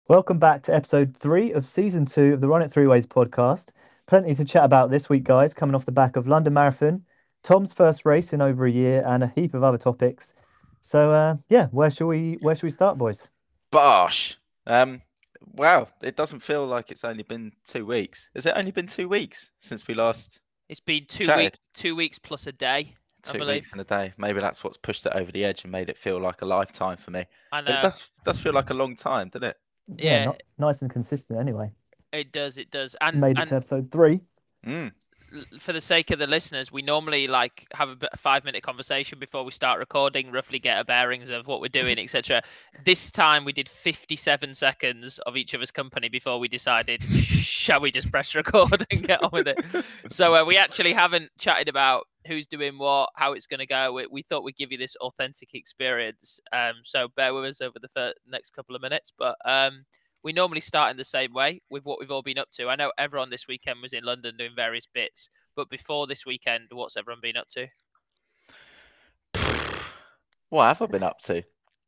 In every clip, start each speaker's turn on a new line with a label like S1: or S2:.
S1: Welcome back to episode 3 of season 2 of the Run It Three Ways podcast. Plenty to chat about this week, guys, coming off the back of London Marathon, Tom's first race in over a year, and a heap of other topics. So, where shall we start, boys?
S2: Bosh. Um, wow, it doesn't feel like it's only been 2 weeks. Has it only been 2 weeks since we last
S3: It's been
S2: chatted?
S3: 2 weeks plus a day, I
S2: Two
S3: believe.
S2: weeks in a day. Maybe that's what's pushed it over the edge and made it feel like a lifetime for me.
S3: I
S2: But it
S3: know.
S2: does feel like a long time, doesn't it?
S1: Yeah,
S3: Yeah,
S1: not nice and consistent anyway.
S3: it does. It does. And
S1: Made it to
S3: and
S1: episode 3.
S2: Mm.
S3: for the sake of the listeners, we normally like have a 5 minute conversation before we start recording, roughly get a bearings of what we're doing, etc. This time we did 57 seconds of each of us company before we decided, shall we just press record and get on with it? So we actually haven't chatted about who's doing what, how it's going to go. We thought we'd give you this authentic experience. So bear with us over the next couple of minutes, but we normally start in the same way with what we've all been up to. I know everyone this weekend was in London doing various bits, but before this weekend, what's everyone been up to?
S2: What have I been up to?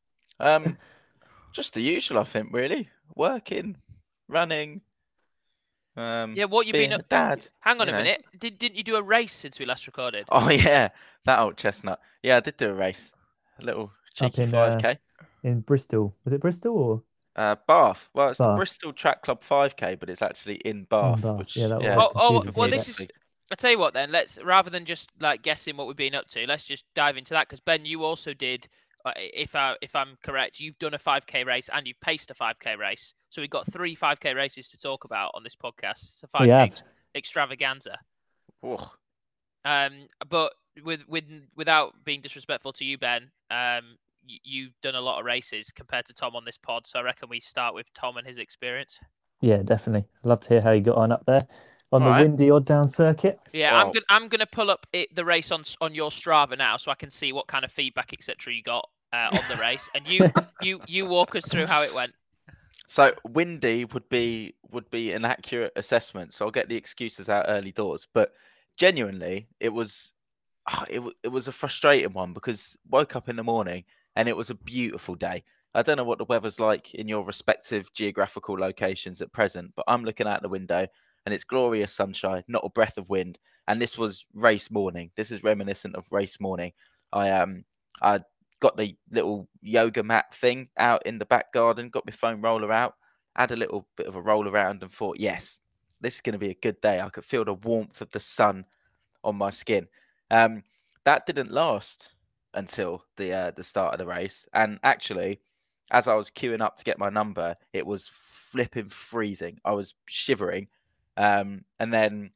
S2: Just the usual, I think, really. Working, running,
S3: Yeah, what you
S2: being
S3: been
S2: a
S3: up?
S2: dad.
S3: Hang on
S2: you
S3: a
S2: know.
S3: minute. Didn't you do a race since we last recorded?
S2: Oh, yeah, that old chestnut. Yeah, I did do a race. A little
S1: Up
S2: cheeky 5K.
S1: in Bristol. Was it Bristol or
S2: Bath. Well, it's the
S1: Bath?
S2: Bristol Track Club 5K, but it's actually in
S1: In
S2: Bath,
S1: Bath. Yeah,
S2: which,
S1: that
S2: yeah,
S1: always
S3: Oh,
S1: confuses
S3: well,
S1: me a
S3: this
S1: bit.
S3: is. I tell you what, then let's rather than just like guessing what we've been up to, let's just dive into that because Ben, you also did. If I'm correct, you've done a 5K race and you've paced a 5K race. So we've got 3 5K races to talk about on this podcast. It's a
S1: We
S3: 5K
S1: have.
S3: extravaganza.
S2: Ugh.
S3: But without being disrespectful to you, Ben, you've done a lot of races compared to Tom on this pod. So I reckon we start with Tom and his experience.
S1: Yeah, definitely. I'd love to hear how you got on up there on
S2: All
S1: the
S2: right.
S1: windy odd down circuit.
S3: Yeah,
S2: Well,
S3: I'm gonna pull up the race on your Strava now, so I can see what kind of feedback etc. you got on the race, and you walk us through how it went.
S2: so windy would be an accurate assessment. So I'll get the excuses out early doors. But genuinely, it was a frustrating one because woke up in the morning and it was a beautiful day. I don't know what the weather's like in your respective geographical locations at present, but I'm looking out the window and it's glorious sunshine, not a breath of wind. And this was race morning. This is reminiscent of race morning. I got the little yoga mat thing out in the back garden, got my foam roller out, had a little bit of a roll around and thought, yes, this is going to be a good day. I could feel the warmth of the sun on my skin. Um, that didn't last until the start of the race. And actually, as I was queuing up to get my number, it was flipping freezing. I was shivering. And then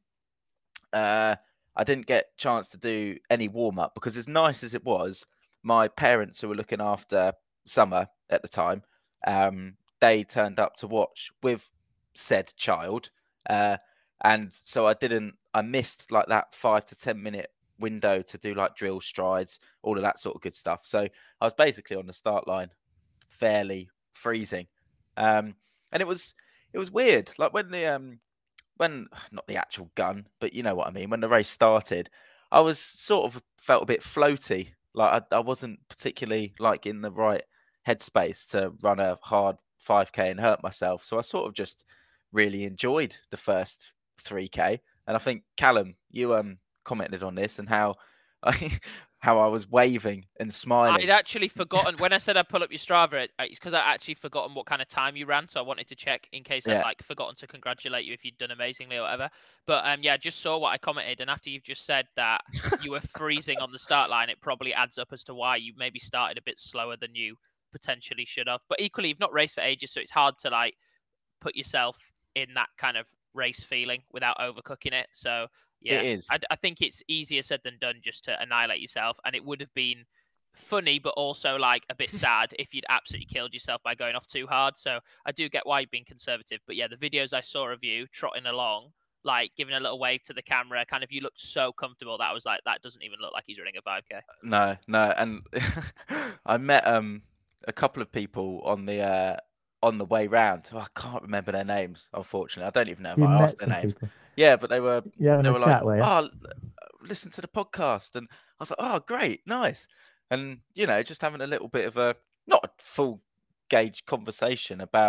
S2: I didn't get a chance to do any warm up because, as nice as it was, my parents who were looking after Summer at the time, they turned up to watch with said child. And so I missed like that 5 to 10 minute window to do like drill strides, all of that sort of good stuff. So I was basically on the start line, fairly freezing. And it was weird. Like when not the actual gun, but you know what I mean. When the race started, I was sort of felt a bit floaty. Like I wasn't particularly like in the right headspace to run a hard 5K and hurt myself. So I sort of just really enjoyed the first 3K. And I think Callum, you commented on this and how how I was waving and
S3: I'd
S2: smiling.
S3: actually forgotten when I said I'd pull up your Strava. It's because I actually forgotten what kind of time you ran, so I wanted to check in case I'd
S2: Yeah,
S3: like forgotten to congratulate you if you'd done amazingly or whatever. But yeah, I just saw what I commented, and after you've just said that you were freezing on the start line, it probably adds up as to why you maybe started a bit slower than you potentially should have. But equally, you've not raced for ages, so it's hard to like put yourself in that kind of race feeling without overcooking it. So
S2: it
S3: yeah,
S2: is.
S3: I think it's easier said than done just to annihilate yourself, and it would have been funny but also like a bit sad if you'd absolutely killed yourself by going off too hard. So I do get why you're being conservative, but yeah, the videos I saw of you trotting along, like giving a little wave to the camera, kind of you looked so comfortable that I was like, that doesn't even look like he's running a 5K.
S2: No, no, and I met a couple of people on the way round. Oh, I can't remember their names, unfortunately. I don't even know if
S1: You
S2: I asked
S1: met
S2: their
S1: some
S2: names.
S1: people.
S2: Yeah, but they were
S1: You having
S2: they
S1: a
S2: were like,
S1: chat, were you?
S2: "Oh, listen to the podcast," and I was like, "Oh, great, nice," and just having a little bit of a not a full gauge conversation about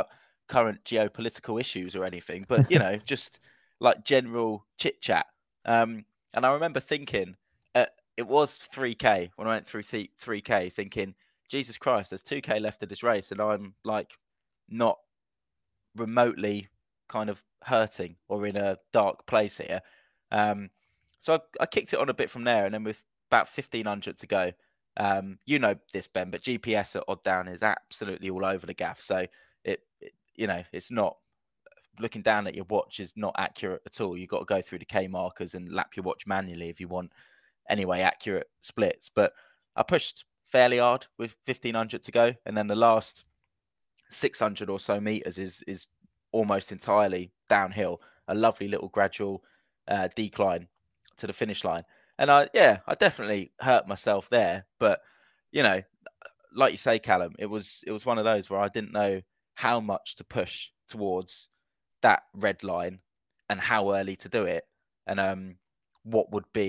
S2: current geopolitical issues or anything, but just like general chit chat. And I remember thinking, it was 3K when I went through 3K, thinking, Jesus Christ, there's 2K left of this race, and I'm like not remotely kind of hurting or in a dark place here. So I kicked it on a bit from there, and then with about 1,500 to go, this, Ben, but GPS at Odd Down is absolutely all over the gaff. So it's not, looking down at your watch is not accurate at all. You've got to go through the K markers and lap your watch manually if you want anyway accurate splits. But I pushed fairly hard with 1,500 to go, and then the last 600 or so meters is almost entirely downhill, a lovely little gradual decline to the finish line. And I definitely hurt myself there, but like you say, Callum, it was one of those where I didn't know how much to push towards that red line and how early to do it, and what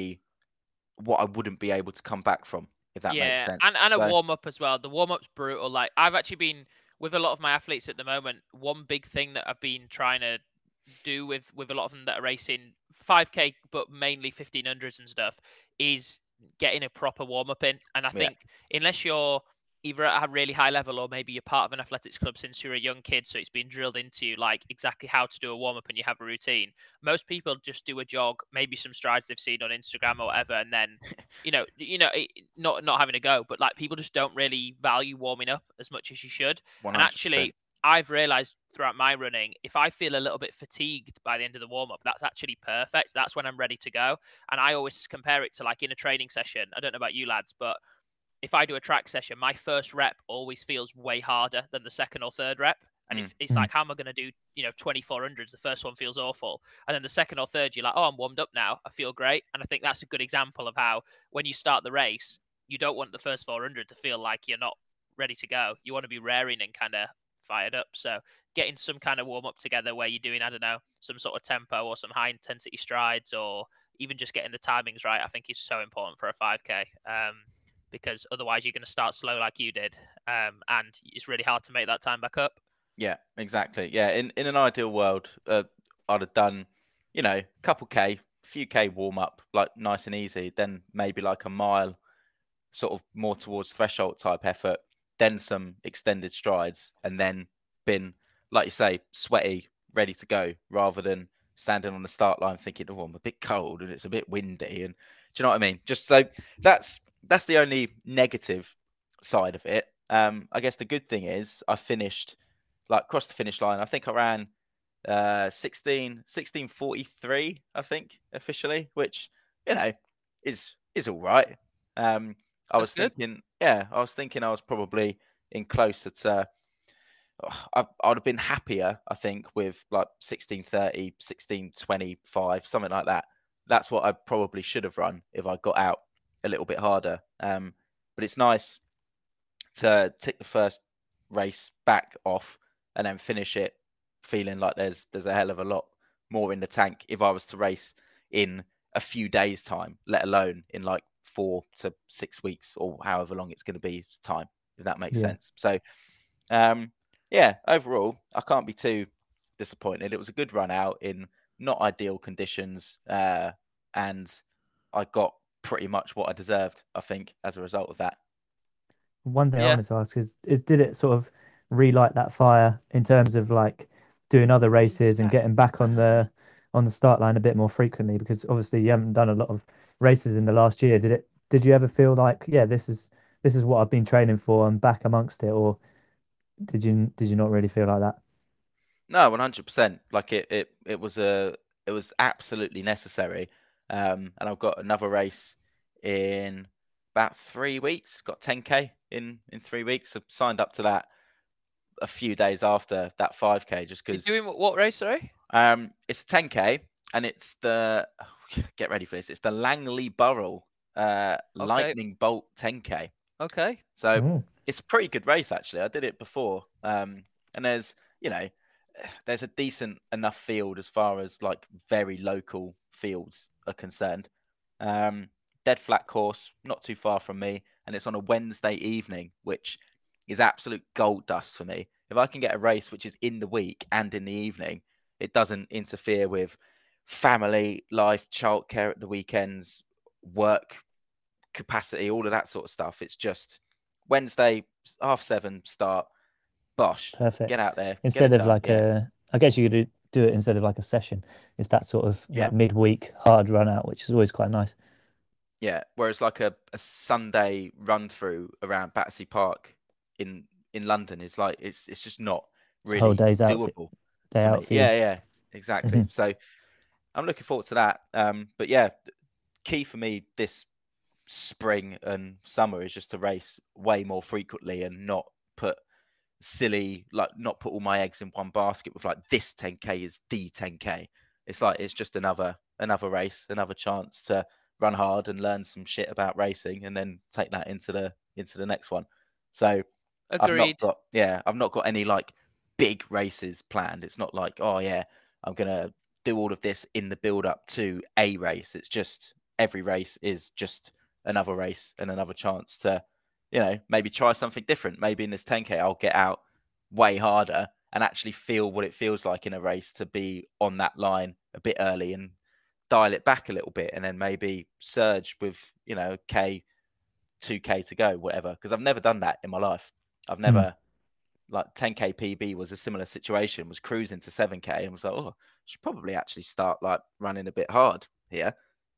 S2: I wouldn't be able to come back from, if that makes sense.
S3: And a warm up as well. The warm up's brutal. Like, I've actually been with a lot of my athletes at the moment. One big thing that I've been trying to do with a lot of them that are racing 5K, but mainly 1500s and stuff, is getting a proper warm up in. And I think unless you're either at a really high level or maybe you're part of an athletics club since you're a young kid, so it's been drilled into you like exactly how to do a warm up and you have a routine. Most people just do a jog, maybe some strides they've seen on Instagram or whatever, and then not having a go. But like, people just don't really value warming up as much as you should.
S2: 100%.
S3: And actually, I've realized throughout my running, if I feel a little bit fatigued by the end of the warm up, that's actually perfect. That's when I'm ready to go. And I always compare it to like in a training session. I don't know about you lads, but if I do a track session, my first rep always feels way harder than the second or third rep. And it's like, how am I going to do, 2400s? The first one feels awful. And then the second or third, you're like, oh, I'm warmed up now. I feel great. And I think that's a good example of how when you start the race, you don't want the first 400 to feel like you're not ready to go. You want to be raring and kind of fired up. So getting some kind of warm up together where you're doing, I don't know, some sort of tempo or some high intensity strides, or even just getting the timings right, I think is so important for a 5K. Because otherwise you're going to start slow like you did, and it's really hard to make that time back up.
S2: Yeah, exactly. Yeah, in an ideal world, I'd have done, couple K, few K warm up, like nice and easy, then maybe like a mile, sort of more towards threshold type effort, then some extended strides, and then been, like you say, sweaty, ready to go, rather than standing on the start line thinking, oh, I'm a bit cold and it's a bit windy. And do you know what I mean? Just so that's the only negative side of it. I guess the good thing is I finished, like, across the finish line. I think I ran 16:43, I think, officially, which is all right. I was thinking I was probably in closer to. I would have been happier, I think, with like 16:30, 16:25, something like that. That's what I probably should have run if I got out a little bit harder. But it's nice to tick the first race back off and then finish it feeling like there's a hell of a lot more in the tank if I was to race in a few days' time, let alone in like 4 to 6 weeks or however long it's going to be time, if that makes sense. So, overall, I can't be too disappointed. It was a good run out in not ideal conditions, and I got pretty much what I deserved, I think, as a result of that.
S1: One thing I wanted to ask is did it sort of relight that fire in terms of like doing other races and getting back on the start line a bit more frequently? Because obviously you haven't done a lot of races in the last year. Did you ever feel like, this is what I've been training for, I'm back amongst it, or did you not really feel like that?
S2: No, 100%. Like it was absolutely necessary. And I've got another race in about 3 weeks. Got 10K in 3 weeks. I signed up to that a few days after that 5K, just because.
S3: You're doing what race, sorry?
S2: It's 10K, and it's get ready for this. It's the Langley Burrell Lightning Bolt 10K.
S3: Okay.
S2: So it's a pretty good race, actually. I did it before, and there's a decent enough field as far as like very local fields are concerned. Dead flat course, not too far from me, and it's on a Wednesday evening, which is absolute gold dust for me. if I can get a race which is in the week and in the evening, it doesn't interfere with family life, childcare at the weekends, work capacity, all of that sort of stuff. It's just Wednesday, 7:30 start, bosh,
S1: Perfect.
S2: get out there, get
S1: Instead
S2: it
S1: of
S2: done.
S1: like
S2: Yeah.
S1: I guess you could do it instead of like a session. It's that sort of
S2: Yeah.
S1: like midweek hard run out, which is always quite nice.
S2: Yeah. Whereas like a Sunday run through around Battersea Park in London is like it's just not
S1: It's a whole
S2: really
S1: day's out
S2: doable
S1: day
S2: for
S1: out
S2: me.
S1: for you.
S2: Yeah, exactly.
S1: Mhm.
S2: So I'm looking forward to that. But yeah, key for me this spring and summer is just to race way more frequently and not put not put all my eggs in one basket with like this 10k is the 10k. It's like it's just another race, another chance to run hard and learn some shit about racing and then take that into the next one. So
S3: Agreed.
S2: I've not got any like big races planned. It's not like, oh yeah, I'm gonna do all of this in the build up to a race. It's just every race is just another race and another chance to, maybe try something different. Maybe in this 10k I'll get out way harder and actually feel what it feels like in a race to be on that line a bit early and dial it back a little bit and then maybe surge with, K, 2k to go, whatever. Because I've never done that in my life. I've never like 10k PB was a similar situation, was cruising to 7k and was like, oh, I should probably actually start like running a bit hard here.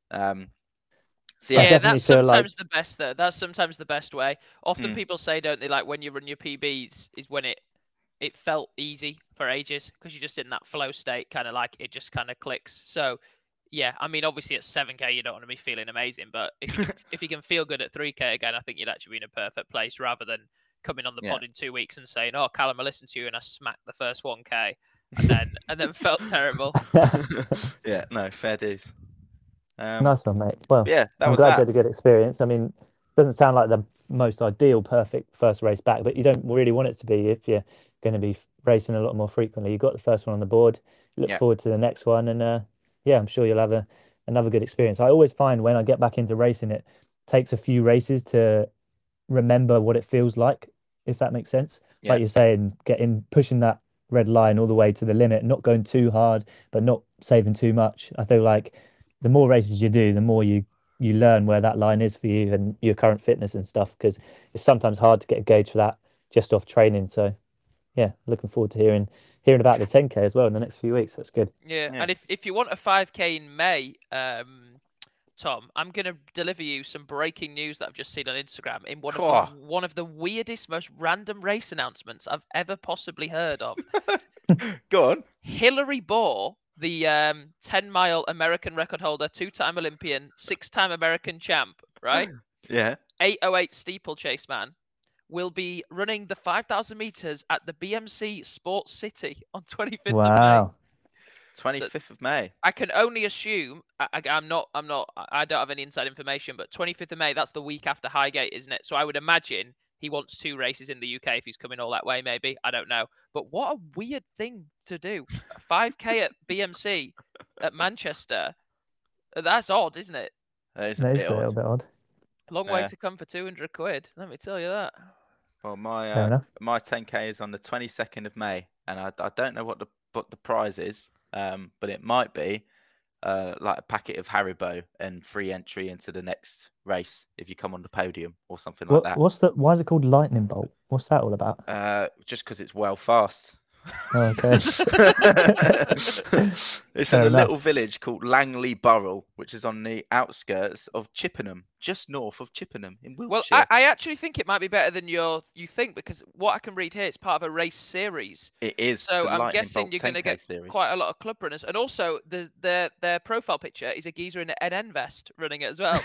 S2: So
S1: I
S3: Yeah,
S1: definitely
S3: that's
S1: feel like
S3: sometimes the best though. That's sometimes the best way. Often people say, don't they, like when you run your PBs is when it felt easy for ages because you're just in that flow state, kind of like it just kind of clicks. So yeah, I mean, obviously at 7k you don't want to be feeling amazing, but if you can feel good at 3k again, I think you'd actually be in a perfect place rather than coming on the pod in 2 weeks and saying, "Oh, Callum, I listened to you and I smacked the first 1k," and then felt terrible.
S2: yeah, no, fair dues.
S1: nice one, mate. Well,
S2: Yeah, that
S1: I'm
S2: was
S1: glad you
S2: that.
S1: had a good experience. I mean, doesn't sound like the most ideal, perfect first race back, but you don't really want it to be if you're going to be racing a lot more frequently. You got the first one on the board. Look
S2: Yeah,
S1: forward to the next one, and yeah, I'm sure you'll have another good experience. I always find when I get back into racing, it takes a few races to remember what it feels like, if that makes sense.
S2: yeah,
S1: Like you're saying, pushing that red line all the way to the limit, not going too hard, but not saving too much. I feel like the more races you do, the more you learn where that line is for you and your current fitness and stuff, because it's sometimes hard to get a gauge for that just off training. So yeah, looking forward to hearing about the 10k as well in the next few weeks. That's good.
S3: Yeah,
S2: yeah.
S3: and if you want a 5k in May, Tom, I'm gonna deliver you some breaking news that I've just seen on Instagram in one of the weirdest, most random race announcements I've ever possibly heard of.
S2: Go on.
S3: Hillary Bohr, the 10-mile American record holder, 2-time Olympian, 6-time American champ, right?
S2: Yeah.
S3: 808 steeplechase man, will be running the 5,000 meters at the BMC Sports City on 25th of May.
S1: Wow.
S2: 25th of May.
S3: I can only assume I don't have any inside information, but 25th of May, that's the week after Highgate, isn't it? So I would imagine he wants 2 races in the UK if he's coming all that way, maybe. I don't know. But what a weird thing to do. 5k at BMC at Manchester. That's odd, isn't it?
S2: That is a
S1: That
S2: bit
S1: is a little
S2: odd.
S1: bit odd.
S3: Long way to come for 200 quid. Let me tell you that.
S2: Well,
S1: Fair enough.
S2: my 10k is on the 22nd of May, and I don't know what the prize is, but it might be like a packet of Haribo and free entry into the next race if you come on the podium or something like that.
S1: Why is it called Lightning Bolt? What's that all about?
S2: Just because it's well fast.
S1: Oh, okay.
S2: It's
S1: Fair
S2: in a
S1: enough.
S2: little village called Langley Burrell, which is on the outskirts of Chippenham, just north of Chippenham in
S3: Well,
S2: Wiltshire.
S3: I actually think it might be better than you think, because what I can read here, it's part of a race series.
S2: It is.
S3: So
S2: the
S3: I'm
S2: Lightning
S3: guessing
S2: Bolt
S3: you're going to
S2: 10K
S3: get
S2: series.
S3: quite a lot of club runners, and also their profile picture is a geezer in an NN vest running it as well.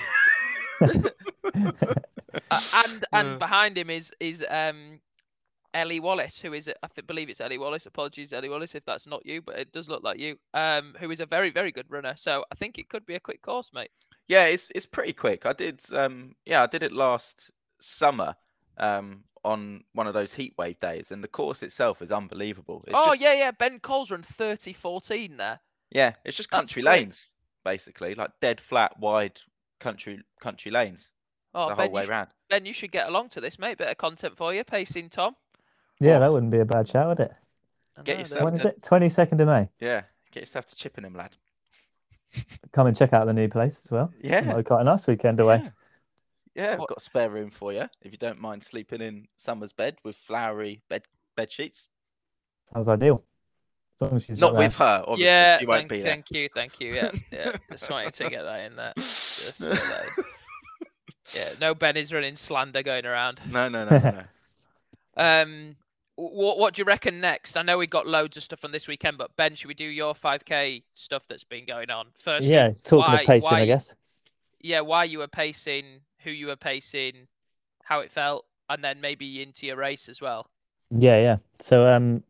S3: and behind him is Ellie Wallace, who is believe it's Ellie Wallace. Apologies, Ellie Wallace, if that's not you, but it does look like you. Who is a very, very good runner. So I think it could be a quick course, mate.
S2: Yeah, it's pretty quick. I did it last summer on one of those heat wave days, and the course itself is unbelievable. It's
S3: yeah. Ben Cole's run 30:14 there.
S2: Yeah, it's just country lanes, basically, like dead flat, wide country lanes the whole way round.
S3: Ben, you should get along to this, mate. Bit of content for you, pacing Tom.
S1: Yeah,
S2: Oh,
S1: that wouldn't be a bad shout, would it?
S3: I
S2: get
S3: know,
S2: yourself
S1: When is
S2: to
S1: it? 22nd of May.
S2: yeah, get yourself to Chippenham, lad.
S1: Come and check out the new place as well.
S2: Yeah,
S1: Might be quite a nice weekend away.
S2: yeah, yeah. I've
S3: What-
S2: got a spare room for you if you don't mind sleeping in Summer's bed with flowery bed sheets.
S1: Sounds ideal. As long as she's
S2: Not with her, obviously.
S3: Yeah,
S2: She won't be there.
S3: thank you. Yeah, yeah. Just wanted to get that in there. Just get that in. Yeah, no Benny's running slander going around.
S2: No.
S3: What do you reckon next? I know we got loads of stuff on this weekend, but Ben, should we do your 5K stuff that's been going on first?
S1: Yeah, talking of pacing, I guess.
S3: Yeah, why you were pacing, who you were pacing, how it felt, and then maybe into your race as well.
S1: Yeah. So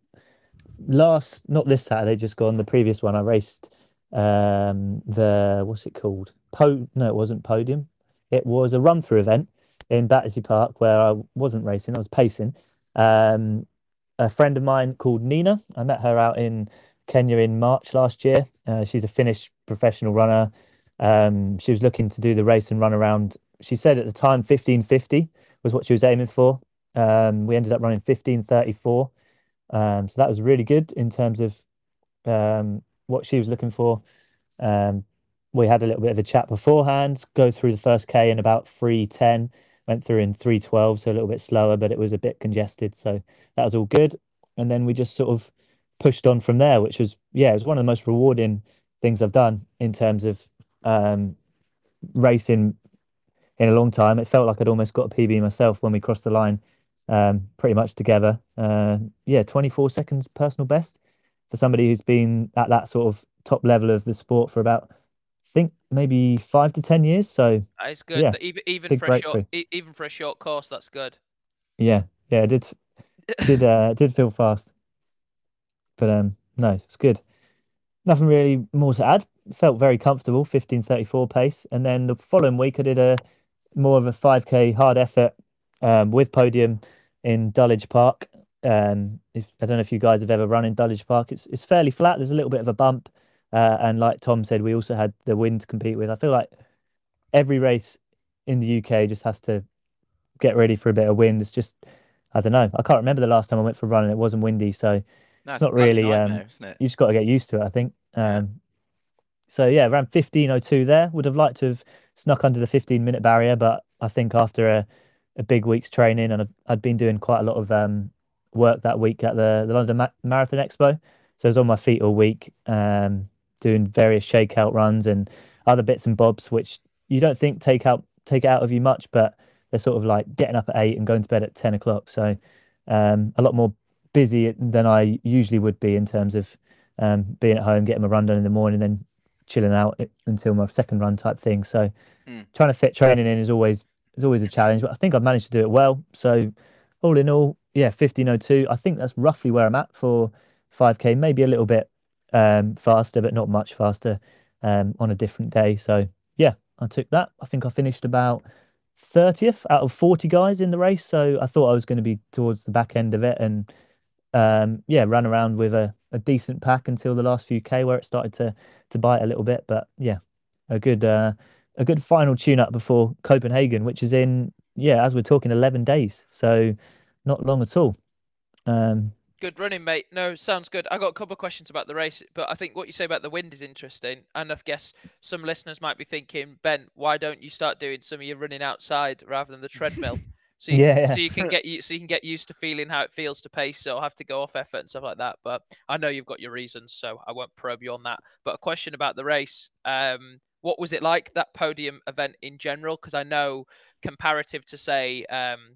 S1: not this Saturday, just gone, the previous one, I raced the what's it called? No, it wasn't Podium. It was a run through event in Battersea Park where I wasn't racing, I was pacing. A friend of mine called Nina, I met her out in Kenya in March last year. She's a Finnish professional runner. She was looking to do the race and run around. She said at the time 15:50 was what she was aiming for. We ended up running 15:34. So that was really good in terms of what she was looking for. Um, we had a little bit of a chat beforehand, go through the first K in about 3:10, went through in 3:12, so a little bit slower, but it was a bit congested. So that was all good. And then we just sort of pushed on from there, which was, yeah, it was one of the most rewarding things I've done in terms of racing in a long time. It felt like I'd almost got a PB myself when we crossed the line, pretty much together. Yeah, 24 seconds personal best for somebody who's been at that sort of top level of the sport for about, I think maybe 5 to 10 years. So
S3: That is good.
S1: yeah,
S3: Even
S1: big
S3: for a short,
S1: breakthrough.
S3: even for a short course, that's good.
S1: Yeah, it did feel fast, but no, it's good. Nothing really more to add. Felt very comfortable, 15:34 pace. And then the following week, I did a more of a 5K hard effort with Podium in Dulwich Park. If I don't know if you guys have ever run in Dulwich Park, it's fairly flat. There's a little bit of a bump, and like Tom said, we also had the wind to compete with. I feel like every race in the UK just has to get ready for a bit of wind. It's just, I don't know. I can't remember the last time I went for a run and it wasn't windy, so
S2: No,
S1: it's
S2: it's a
S1: not
S2: bloody
S1: really.
S2: nightmare, isn't it?
S1: You just got to get used to it, I think.
S2: Yeah.
S1: So yeah, around 15:02 there. Would have liked to have snuck under the 15-minute barrier, but I think after a big week's training and I'd been doing quite a lot of work that week at the London Marathon Expo. So I was on my feet all week, doing various shakeout runs and other bits and bobs, which you don't think take it out of you much, but they're sort of like getting up at 8 and going to bed at 10 o'clock. So a lot more busy than I usually would be in terms of being at home, getting my run done in the morning, then chilling out until my second run type thing. So trying to fit training in is always a challenge, but I think I've managed to do it well. So all in all, yeah, 15:02. I think that's roughly where I'm at for 5K, maybe a little bit faster, but not much faster on a different day. So yeah, I took that. I think I finished about 30th out of 40 guys in the race. So I thought I was going to be towards the back end of it and yeah, ran around with a decent pack until the last few K where it started to bite a little bit. But yeah, a good final tune up before Copenhagen, which is in, yeah, as we're talking, 11 days. So not long at all.
S3: Good running, mate. No, sounds good. I got a couple of questions about the race, but I think what you say about the wind is interesting. And I guess some listeners might be thinking, Ben, why don't you start doing some of your running outside rather than the treadmill? So you can get used to feeling how it feels to pace or have to go off effort and stuff like that. But I know you've got your reasons, so I won't probe you on that. But a question about the race. What was it like, that podium event in general? Because I know comparative to say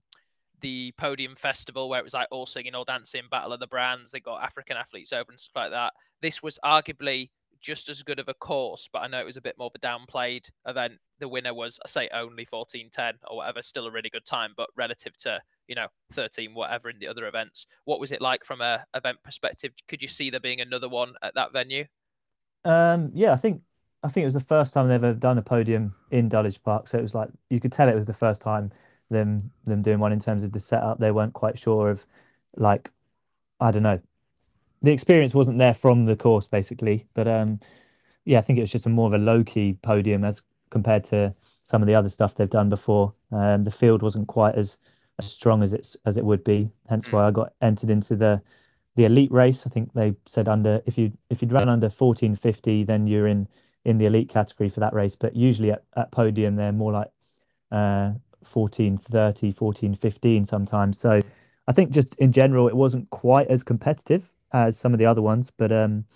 S3: the Podium Festival, where it was like all singing, all dancing, Battle of the Brands, they got African athletes over and stuff like that. This was arguably just as good of a course, but I know it was a bit more of a downplayed event. The winner was, I say, only 14:10 or whatever, still a really good time, but relative to 13 whatever in the other events. What was it like from a event perspective? Could you see there being another one at that venue?
S1: Yeah, I think it was the first time they've ever done a podium in Dulwich Park. So it was like you could tell it was the first time them doing one in terms of the setup. They weren't quite sure of, like, I don't know. The experience wasn't there from the course basically. But yeah, I think it was just a more of a low key podium as compared to some of the other stuff they've done before. The field wasn't quite as as strong as it would be. Hence
S2: Mm.
S1: why I got entered into the elite race. I think they said under if you'd run under 14:50, then you're in the elite category for that race. But usually at podium they're more like 14:30, 14:15 sometimes. So I think just in general it wasn't quite as competitive as some of the other ones. But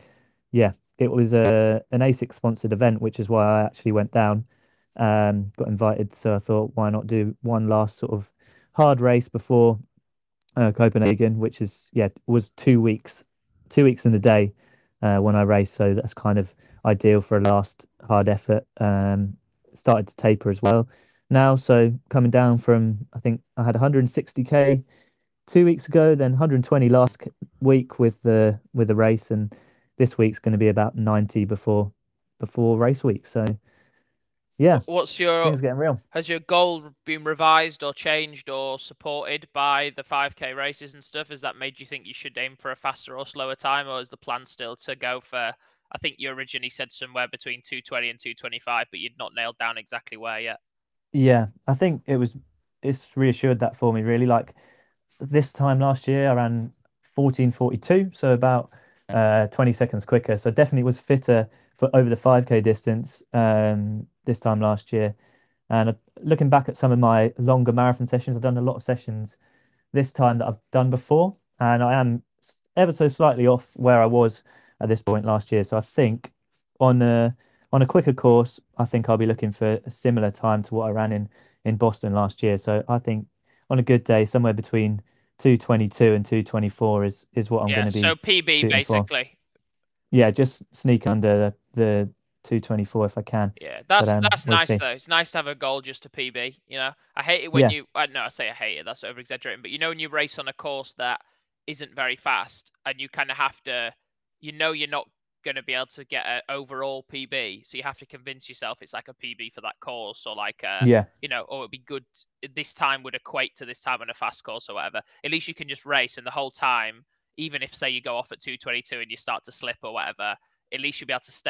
S1: yeah, it was an ASIC sponsored event, which is why I actually went down. Got invited, so I thought, why not do one last sort of hard race before Copenhagen, which is was 2 weeks, 2 weeks in a day when I raced. So that's kind of ideal for a last hard effort. Started to taper as well now. So coming down from, I think I had 160k 2 weeks ago, then 120 last week with the race, and this week's going to be about 90 before race week. So yeah,
S3: What's your
S1: things getting real.
S3: Has your goal been revised or changed or supported by the 5K races and stuff? Has that made you think you should aim for a faster or slower time, or is the plan still to go for? I think you originally said somewhere between 220 and 225, but you'd not nailed down exactly where yet.
S1: Yeah, I think it's reassured that for me really. Like this time last year I ran 14:42, so about 20 seconds quicker. So definitely was fitter for over the 5K distance this time last year. And looking back at some of my longer marathon sessions, I've done a lot of sessions this time that I've done before, and I am ever so slightly off where I was at this point last year. So I think on a quicker course, I think I'll be looking for a similar time to what I ran in Boston last year. So I think on a good day, somewhere between 222 and 224 is what I'm going
S3: Yeah,
S1: to
S3: so
S1: be
S3: PB
S1: shooting for.
S3: basically.
S1: Yeah, just sneak under the 224 if I can.
S3: Yeah,
S1: But
S3: that's
S1: we'll
S3: nice
S1: see.
S3: though. It's nice to have a goal just to PB. You know, I hate it when
S1: Yeah,
S3: you. No, I say I hate it. That's over exaggerating. But you know, when you race on a course that isn't very fast, and you kind of have to, you're not going to be able to get an overall PB, so you have to convince yourself it's like a PB for that course, or like
S1: yeah,
S3: or it'd be good. This time would equate to this time on a fast course or whatever. At least you can just race, and the whole time, even if say you go off at 222 and you start to slip or whatever, at least you'll be able to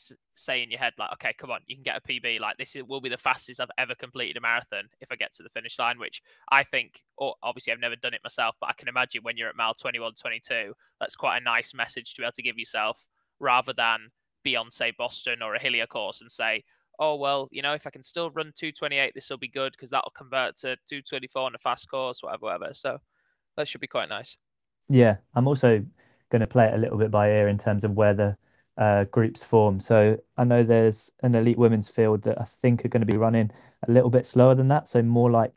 S3: say in your head like, okay, come on, you can get a PB. Like will be the fastest I've ever completed a marathon if I get to the finish line, which I think, or obviously I've never done it myself, but I can imagine when you're at mile 21, 22, that's quite a nice message to be able to give yourself rather than be on, say, Boston or a hillier course and say, oh, well, if I can still run 228, this will be good because that'll convert to 224 on a fast course, whatever. So that should be quite nice.
S1: yeah. I'm also going to play it a little bit by ear in terms of where the groups form. So I know there's an elite women's field that I think are going to be running a little bit slower than that. So more like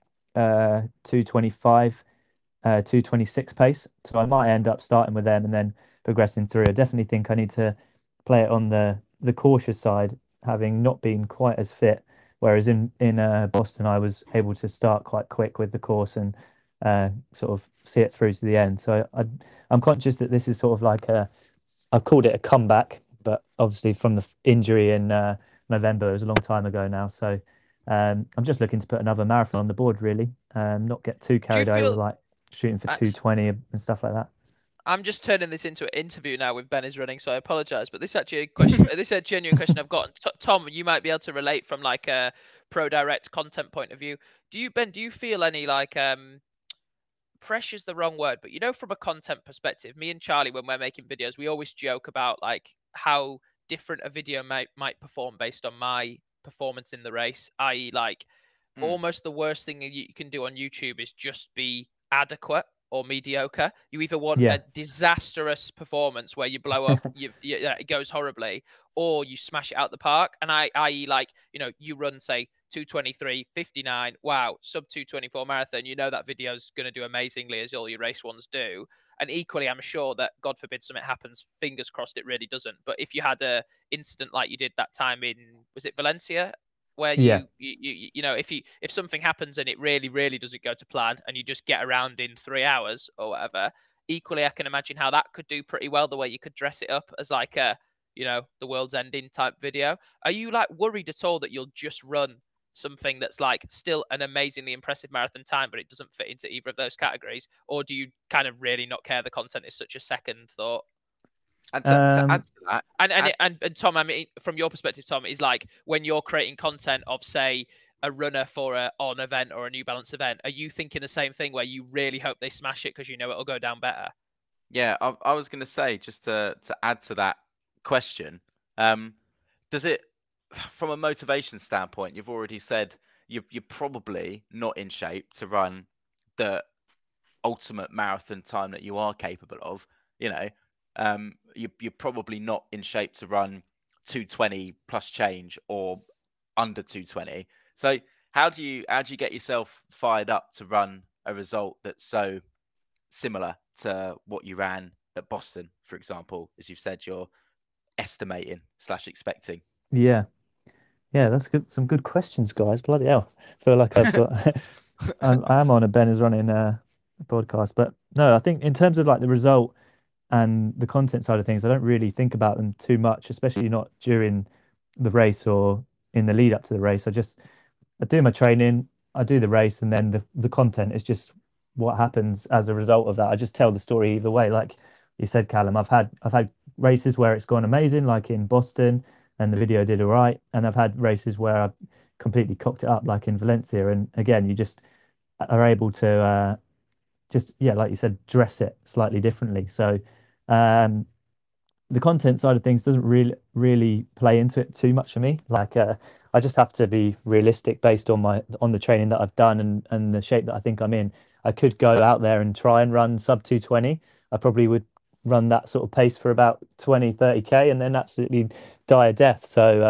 S1: 225, 226 pace. So I might end up starting with them and then progressing through. I definitely think I need to play it on the cautious side, having not been quite as fit. Whereas in Boston, I was able to start quite quick with the course and sort of see it through to the end. So I'm conscious that this is sort of like I've called it a comeback, but obviously from the injury in November, it was a long time ago now. So I'm just looking to put another marathon on the board, really. Not get too
S3: Do you
S1: carried away with
S3: feel
S1: like shooting for 220 and stuff like that.
S3: I'm just turning this into an interview now with Ben is running, so I apologize. But this is actually a question. This is a genuine question I've got. Tom, you might be able to relate from like a pro direct content point of view. Ben? Do you feel any like pressure's the wrong word, but from a content perspective, me and Charlie, when we're making videos, we always joke about like how different a video might perform based on my performance in the race, i.e., like almost the worst thing you can do on YouTube is just be adequate or mediocre. You either want
S1: Yeah,
S3: a disastrous performance where you blow up, it goes horribly, or you smash it out the park. And i.e., like, you run, say, 223:59, wow, sub 224 marathon, that video is going to do amazingly, as all your race ones do. And equally, I'm sure that, God forbid, something happens, fingers crossed it really doesn't. But if you had a incident like you did that time in, was it Valencia? Where
S1: yeah,
S3: if something happens and it really doesn't go to plan and you just get around in 3 hours or whatever, equally I can imagine how that could do pretty well, the way you could dress it up as like a the world's ending type video. Are you like worried at all that you'll just run something that's like still an amazingly impressive marathon time but it doesn't fit into either of those categories, or do you kind of really not care, the content is such a second thought?
S2: And to add to that,
S3: And Tom, I mean, from your perspective, Tom, is like when you're creating content of, say, a runner for a On event or a New Balance event, are you thinking the same thing where you really hope they smash it because you know it'll go down better?
S2: Yeah, I was going to say, just to add to that question, does it, from a motivation standpoint, you've already said you're probably not in shape to run the ultimate marathon time that you are capable of. You know, you're probably not in shape to run 220 plus change or under 220. So how do you get yourself fired up to run a result that's so similar to what you ran at Boston, for example, as you've said you're estimating / expecting?
S1: Yeah. Yeah, that's good. Some good questions, guys. Bloody hell. Feel like I've got I am on a Ben is running podcast. But no, I think in terms of like the result and the content side of things, I don't really think about them too much, especially not during the race or in the lead up to the race. I do my training, I do the race, and then the content is just what happens as a result of that. I just tell the story either way. Like you said, Callum, I've had races where it's gone amazing, like in Boston, and the video did all right. And I've had races where I've completely cocked it up, like in Valencia. And again, you just are able to just, yeah, like you said, dress it slightly differently. So um the content side of things doesn't really play into it too much for me. Like I just have to be realistic based on the training that I've done and the shape that I think I'm in. I could go out there and try and run sub 220. I probably would run that sort of pace for about 20, 30K and then absolutely die a death. So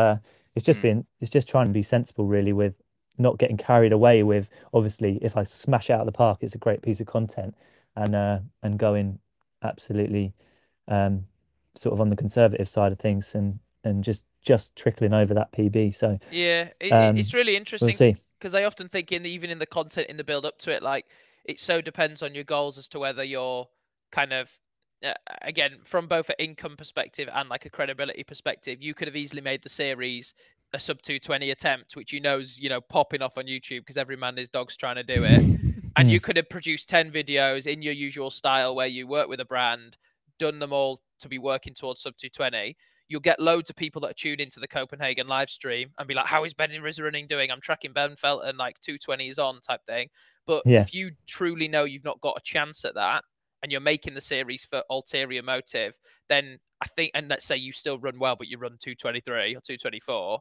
S1: it's just trying to be sensible really with not getting carried away with, obviously if I smash it out of the park, it's a great piece of content and going absolutely um sort of on the conservative side of things and just trickling over that PB. So
S3: Yeah, it's really
S1: we'll
S3: interesting
S1: see.
S3: because I often think even in the content in the build up to it, like it so depends on your goals as to whether you're kind of again from both an income perspective and like a credibility perspective. You could have easily made the series a sub 220 attempt, which is popping off on YouTube because every man and his dog's trying to do it. And you could have produced 10 videos in your usual style where you work with a brand, done them all to be working towards sub 220. You'll get loads of people that are tuned into the Copenhagen live stream and be like, how is Ben Riz running doing? I'm tracking Ben Felton, like 220 is on type thing. But
S1: Yeah.
S3: if you truly know you've not got a chance at that and you're making the series for ulterior motive, then I think, and let's say you still run well, but you run 223 or 224,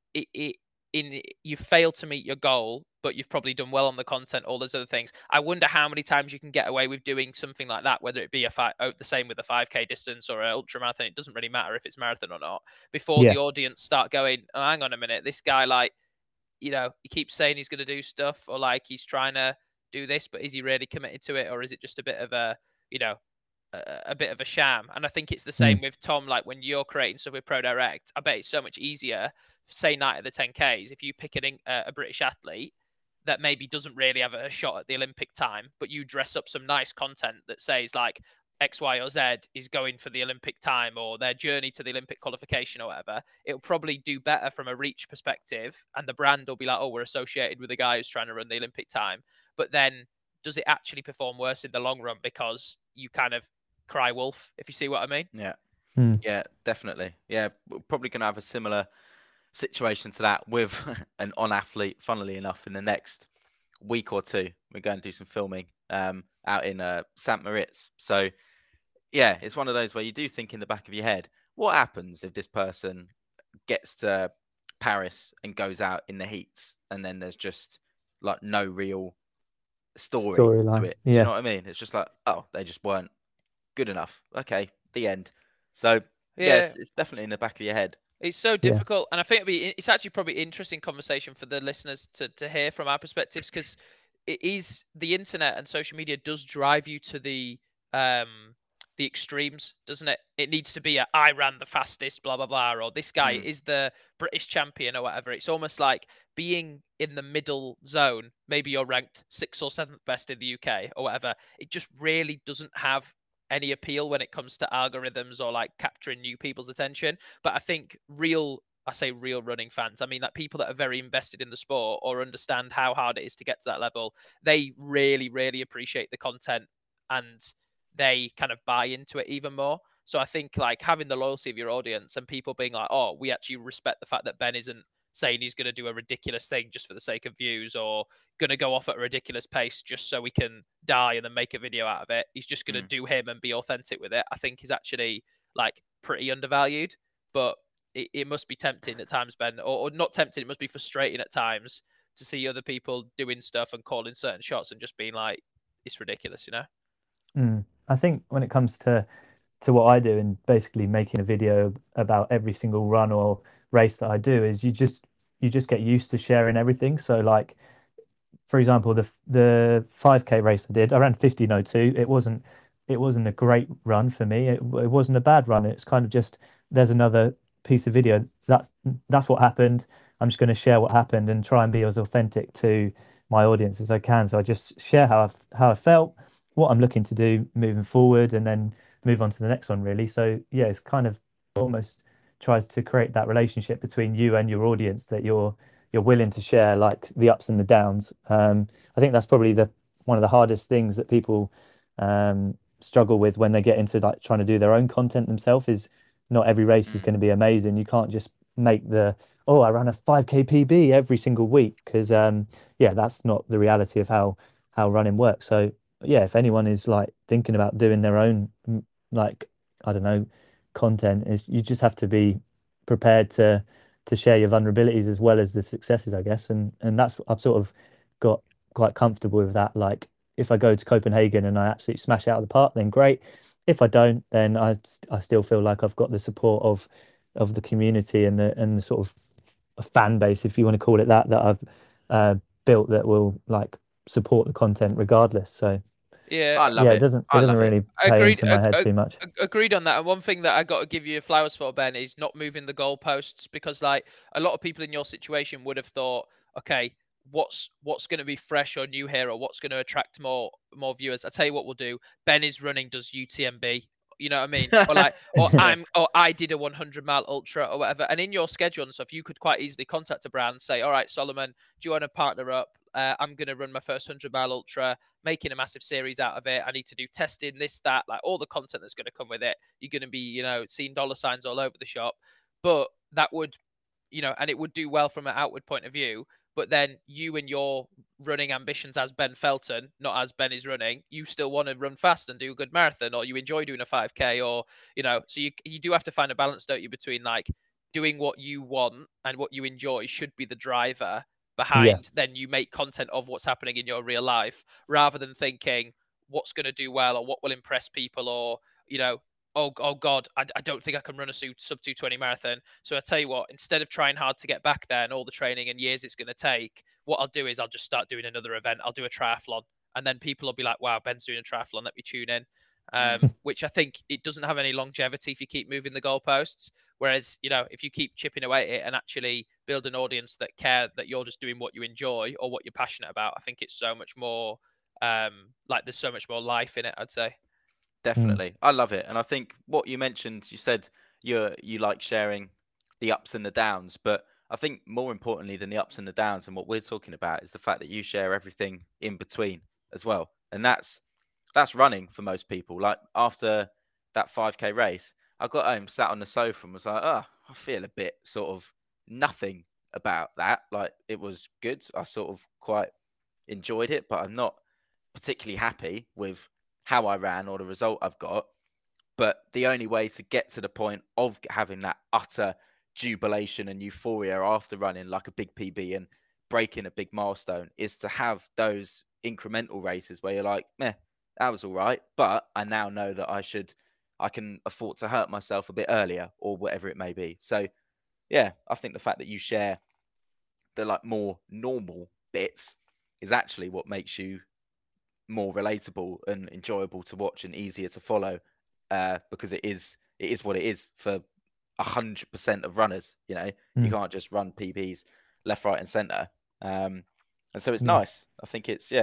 S3: you fail to meet your goal, but you've probably done well on the content, all those other things. I wonder how many times you can get away with doing something like that, whether it be the same with a 5K distance or an ultra marathon. It doesn't really matter if it's marathon or not. Before the audience start going, oh, hang on a minute, this guy he keeps saying he's going to do stuff or like he's trying to do this, but is he really committed to it, or is it just a bit of a bit of a sham? And I think it's the same with Tom. Like when you're creating stuff with ProDirect, I bet it's so much easier. Say night at the 10Ks, if you pick a British athlete that maybe doesn't really have a shot at the Olympic time, but you dress up some nice content that says like X, Y, or Z is going for the Olympic time or their journey to the Olympic qualification or whatever, it'll probably do better from a reach perspective. And the brand will be like, oh, we're associated with the guy who's trying to run the Olympic time. But then does it actually perform worse in the long run because you kind of cry wolf, if you see what I mean?
S2: Yeah. Yeah, definitely. Yeah, we're probably going to have a similar situation to that with an On athlete, funnily enough, in the next week or two. We're going to do some filming out in St. Moritz. So, yeah, it's one of those where you do think in the back of your head, what happens if this person gets to Paris and goes out in the heats and then there's just like no real story to it? Do you know what I mean? It's just like, oh, they just weren't good enough. Okay, the end. So, yes, it's definitely in the back of your head.
S3: It's so difficult, and I think it's actually probably interesting conversation for the listeners to hear from our perspectives, because it is the internet and social media does drive you to the extremes, doesn't it? It needs to be I ran the fastest, blah blah blah, or this guy is the British champion or whatever. It's almost like being in the middle zone. Maybe you're ranked 6th or 7th best in the UK or whatever. It just really doesn't have any appeal when it comes to algorithms or like capturing new people's attention. But I think real running fans, I mean like people that are very invested in the sport or understand how hard it is to get to that level, they really, really appreciate the content and they kind of buy into it even more. So I think like having the loyalty of your audience and people being like, oh, we actually respect the fact that Ben isn't saying he's going to do a ridiculous thing just for the sake of views, or going to go off at a ridiculous pace just so he can die and then make a video out of it. He's just going to do him and be authentic with it. I think is actually like pretty undervalued, but it must be tempting at times, Ben, or not tempting. It must be frustrating at times to see other people doing stuff and calling certain shots and just being like, it's ridiculous, you know?
S1: I think when it comes to what I do and basically making a video about every single run or race that I do is you just get used to sharing everything. So like for example, the 5K race I did, I ran 15:02. It wasn't a great run for me. It wasn't a bad run. It's kind of just there's another piece of video. That's what happened. I'm just going to share what happened and try and be as authentic to my audience as I can. So I just share how I felt, what I'm looking to do moving forward, and then move on to the next one really. So yeah, it's kind of almost tries to create that relationship between you and your audience that you're willing to share like the ups and the downs. I think that's probably the one of the hardest things that people struggle with when they get into like trying to do their own content themselves is not every race is going to be amazing. You can't just make I ran a 5K PB every single week because yeah, that's not the reality of how running works. So yeah, if anyone is like thinking about doing their own like I don't know content, is you just have to be prepared to share your vulnerabilities as well as the successes, I guess. And that's I've sort of got quite comfortable with that. Like if I go to Copenhagen and I absolutely smash it out of the park, then great. If I don't, then I still feel like I've got the support of the community and the sort of a fan base, if you want to call it that I've built that will like support the content regardless. So
S3: Yeah,
S2: I love
S1: yeah,
S2: it.
S1: it
S2: I
S1: doesn't
S2: love it.
S1: really play
S3: agreed.
S1: into my head too much.
S3: Agreed on that. And one thing that I got to give you flowers for, Ben, is not moving the goalposts, because like a lot of people in your situation would have thought, okay, what's going to be fresh or new here, or what's going to attract more viewers. I tell you what we'll do. Ben is running, does UTMB. You know what I mean? Or like, or I did a 100-mile ultra or whatever. And in your schedule and stuff, you could quite easily contact a brand and say, all right, Solomon, do you want to partner up? I'm going to run my first 100-mile ultra, making a massive series out of it. I need to do testing, this, that, like all the content that's going to come with it. You're going to be, you know, seeing dollar signs all over the shop. But that would, you know, and it would do well from an outward point of view. But then you and your running ambitions as Ben Felton, not as Ben is running, you still want to run fast and do a good marathon, or you enjoy doing a 5K, or, you know, so you do have to find a balance, don't you, between like doing what you want and what you enjoy should be the driver
S1: Yeah.
S3: behind, then you make content of what's happening in your real life, rather than thinking what's going to do well or what will impress people, or, you know, oh God, I don't think I can run a sub 220 marathon. So I tell you what, instead of trying hard to get back there and all the training and years it's going to take, what I'll do is I'll just start doing another event. I'll do a triathlon, and then people will be like, wow, Ben's doing a triathlon, let me tune in. Which I think it doesn't have any longevity if you keep moving the goalposts. Whereas, you know, if you keep chipping away at it and actually build an audience that care that you're just doing what you enjoy or what you're passionate about, I think it's so much more like there's so much more life in it, I'd say.
S2: Definitely. I love it. And I think what you mentioned, you said you like sharing the ups and the downs, but I think more importantly than the ups and the downs and what we're talking about is the fact that you share everything in between as well. And that's running for most people. Like after that 5K race, I got home, sat on the sofa and was like, oh, I feel a bit sort of nothing about that. Like it was good. I sort of quite enjoyed it, but I'm not particularly happy with how I ran or the result I've got. But the only way to get to the point of having that utter jubilation and euphoria after running like a big PB and breaking a big milestone is to have those incremental races where you're like, meh, that was all right. But I now know that I can afford to hurt myself a bit earlier or whatever it may be. So yeah, I think the fact that you share the like more normal bits is actually what makes you more relatable and enjoyable to watch and easier to follow, because it is what it is for 100% of runners. You know, you can't just run PBs left, right, and center. And so it's nice. I think it's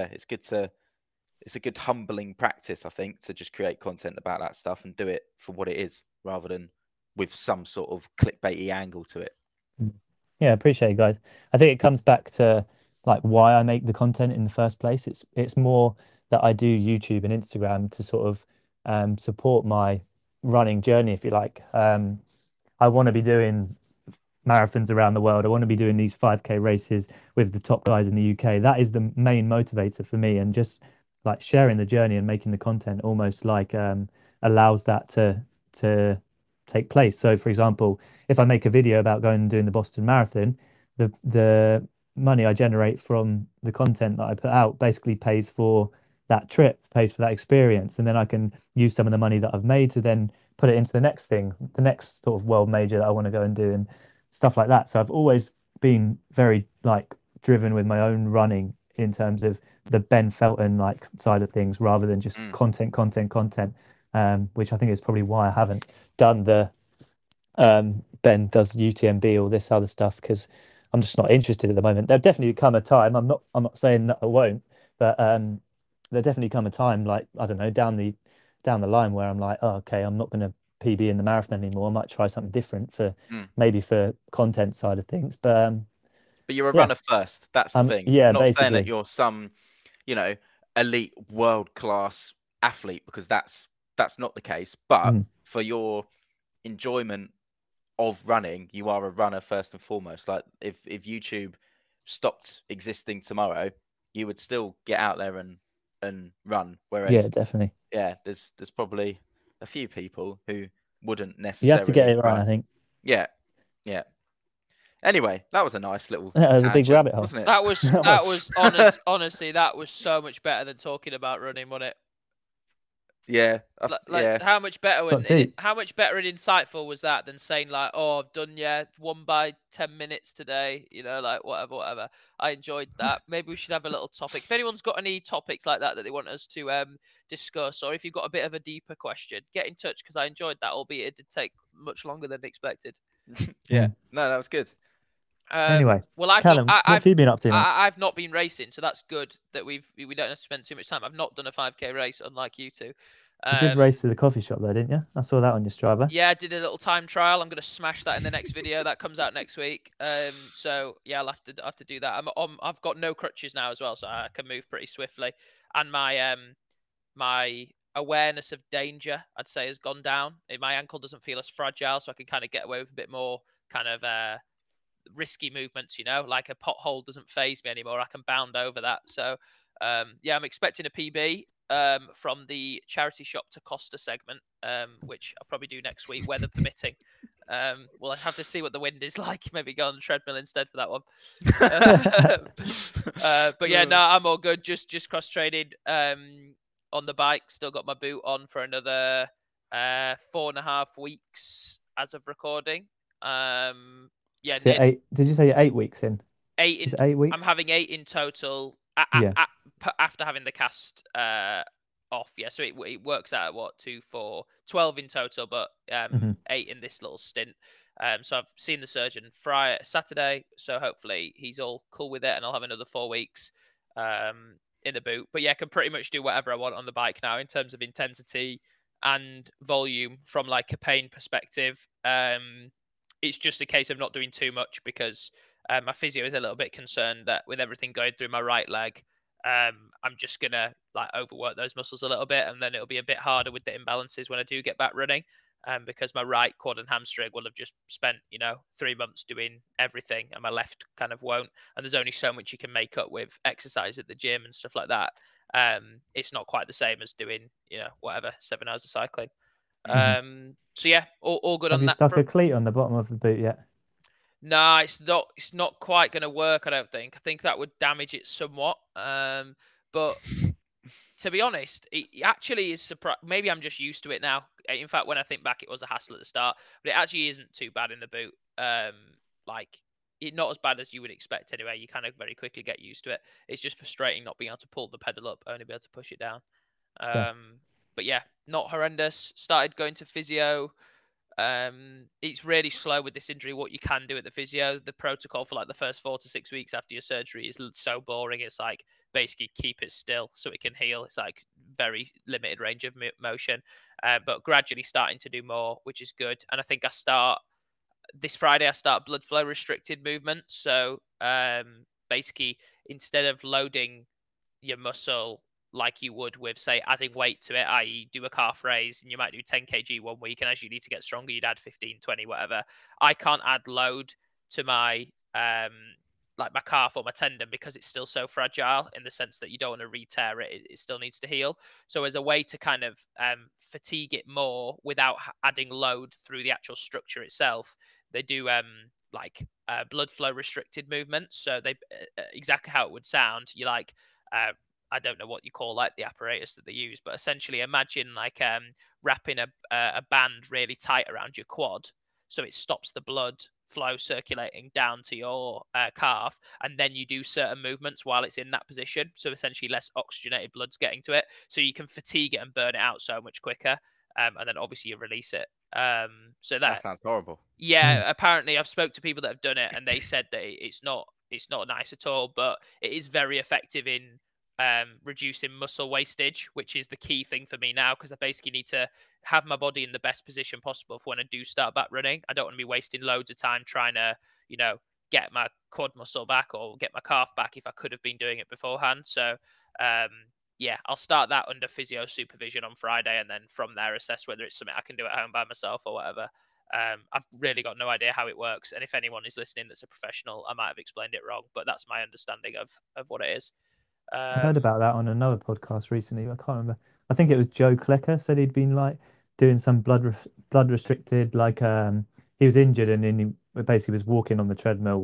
S2: a good humbling practice. I think to just create content about that stuff and do it for what it is, rather than with some sort of clickbaity angle to it.
S1: Yeah, appreciate it, guys. I think it comes back to like why I make the content in the first place. It's more that I do YouTube and Instagram to sort of support my running journey, if you like. I want to be doing marathons around the world. I want to be doing these 5K races with the top guys in the UK. That is the main motivator for me, and just like sharing the journey and making the content almost like allows that to take place. So, for example, if I make a video about going and doing the Boston Marathon, the money I generate from the content that I put out basically pays for that trip, pays for that experience, and then I can use some of the money that I've made to then put it into the next thing, the next sort of world major that I want to go and do and stuff like that. So I've always been very like driven with my own running in terms of the Ben Felton like side of things rather than just content, which I think is probably why I haven't done the Ben does UTMB or this other stuff, because I'm just not interested at the moment. There'll definitely come a time. I'm not saying that I won't, but there'll definitely come a time, like I don't know, down the line where I'm like, oh, okay, I'm not going to PB in the marathon anymore. I might try something different for maybe for content side of things. But
S2: you're a
S1: yeah.
S2: runner first. That's the thing.
S1: Yeah,
S2: I'm not saying that
S1: basically.
S2: you're some, elite world class athlete, because that's not the case. But for your enjoyment of running, you are a runner first and foremost. Like if YouTube stopped existing tomorrow, you would still get out there and run. Whereas
S1: Yeah, definitely.
S2: yeah, there's probably a few people who wouldn't necessarily
S1: You have to get it right,
S2: run.
S1: I think.
S2: Yeah. Anyway, that was a nice little
S1: That was a big
S2: tangent,
S1: rabbit hole.
S2: wasn't it?
S3: That was honestly, that was so much better than talking about running, wasn't it?
S2: Yeah.
S3: How much better
S1: Got
S3: how much better and insightful was that than saying like, oh, I've done one by 10 minutes today, like whatever. I enjoyed that. Maybe we should have a little topic. If anyone's got any topics like that they want us to discuss, or if you've got a bit of a deeper question, get in touch, because I enjoyed that, albeit it did take much longer than expected.
S2: Yeah. No, that was good.
S1: Anyway,
S3: well,
S1: Callum, what have you been up to, mate?
S3: I've not been racing, so that's good that we don't have to spend too much time. I've not done a 5K race, unlike you two.
S1: You did race to the coffee shop though, didn't you? I saw that on your Strava.
S3: Yeah, I did a little time trial. I'm gonna smash that in the next video that comes out next week. So yeah, I'll have to do that. I've got no crutches now as well, so I can move pretty swiftly. And my awareness of danger, I'd say, has gone down. My ankle doesn't feel as fragile, so I can kind of get away with a bit more kind of risky movements, like a pothole doesn't phase me anymore. I can bound over that. So yeah, I'm expecting a PB from the charity shop to Costa segment, which I'll probably do next week, weather permitting. We'll have to see what the wind is like. Maybe go on the treadmill instead for that one. But yeah, no, I'm all good. Just cross training on the bike. Still got my boot on for another 4.5 weeks as of recording. Yeah.
S1: So did you say you're 8 weeks in?
S3: 8 in.
S1: 8 weeks.
S3: I'm having 8 in total. After having the cast off, yeah. So it works out at 12 in total, but 8 in this little stint. So I've seen the surgeon Saturday, so hopefully he's all cool with it, and I'll have another 4 weeks in the boot. But yeah, I can pretty much do whatever I want on the bike now in terms of intensity and volume from like a pain perspective. It's just a case of not doing too much, because my physio is a little bit concerned that with everything going through my right leg, I'm just gonna like overwork those muscles a little bit, and then it'll be a bit harder with the imbalances when I do get back running, because my right quad and hamstring will have just spent 3 months doing everything, and my left kind of won't. And there's only so much you can make up with exercise at the gym and stuff like that. It's not quite the same as doing 7 hours of cycling. So yeah, all good on that.
S1: Have you stuck a cleat on the bottom of the boot yet?
S3: No, it's not quite going to work, I don't think. I think that would damage it somewhat. But to be honest, it actually is surprising. Maybe I'm just used to it now. In fact, when I think back, it was a hassle at the start, but it actually isn't too bad in the boot. Not as bad as you would expect anyway. You kind of very quickly get used to it. It's just frustrating not being able to pull the pedal up, only be able to push it down. But yeah, not horrendous. Started going to physio. It's really slow with this injury. What you can do at the physio, the protocol for like the first 4 to 6 weeks after your surgery is so boring. It's like basically keep it still so it can heal. It's like very limited range of motion, but gradually starting to do more, which is good. And I think this Friday, I start blood flow restricted movements. So basically, instead of loading your muscle like you would with, say, adding weight to it, i.e. do a calf raise, and you might do 10 kg 1 week, and as you need to get stronger, you'd add 15, 20, whatever. I can't add load to my like my calf or my tendon because it's still so fragile in the sense that you don't want to re-tear it. It still needs to heal. So as a way to kind of fatigue it more without adding load through the actual structure itself, they do like blood flow restricted movements. So they exactly how it would sound. You like I don't know what you call like the apparatus that they use, but essentially imagine like wrapping a band really tight around your quad, so it stops the blood flow circulating down to your calf, and then you do certain movements while it's in that position. So essentially, less oxygenated blood's getting to it, so you can fatigue it and burn it out so much quicker. And then obviously you release it. So
S2: That sounds horrible.
S3: yeah, apparently I've spoke to people that have done it, and they said that it's not nice at all, but it is very effective in reducing muscle wastage, which is the key thing for me now, because I basically need to have my body in the best position possible for when I do start back running. I don't want to be wasting loads of time trying to, get my quad muscle back or get my calf back if I could have been doing it beforehand. So, yeah, I'll start that under physio supervision on Friday, and then from there assess whether it's something I can do at home by myself or whatever. I've really got no idea how it works, and if anyone is listening that's a professional, I might have explained it wrong, but that's my understanding of what it is.
S1: I heard about that on another podcast recently. I can't remember. I think it was Joe Klecker said he'd been like doing some blood restricted, like he was injured and then he basically was walking on the treadmill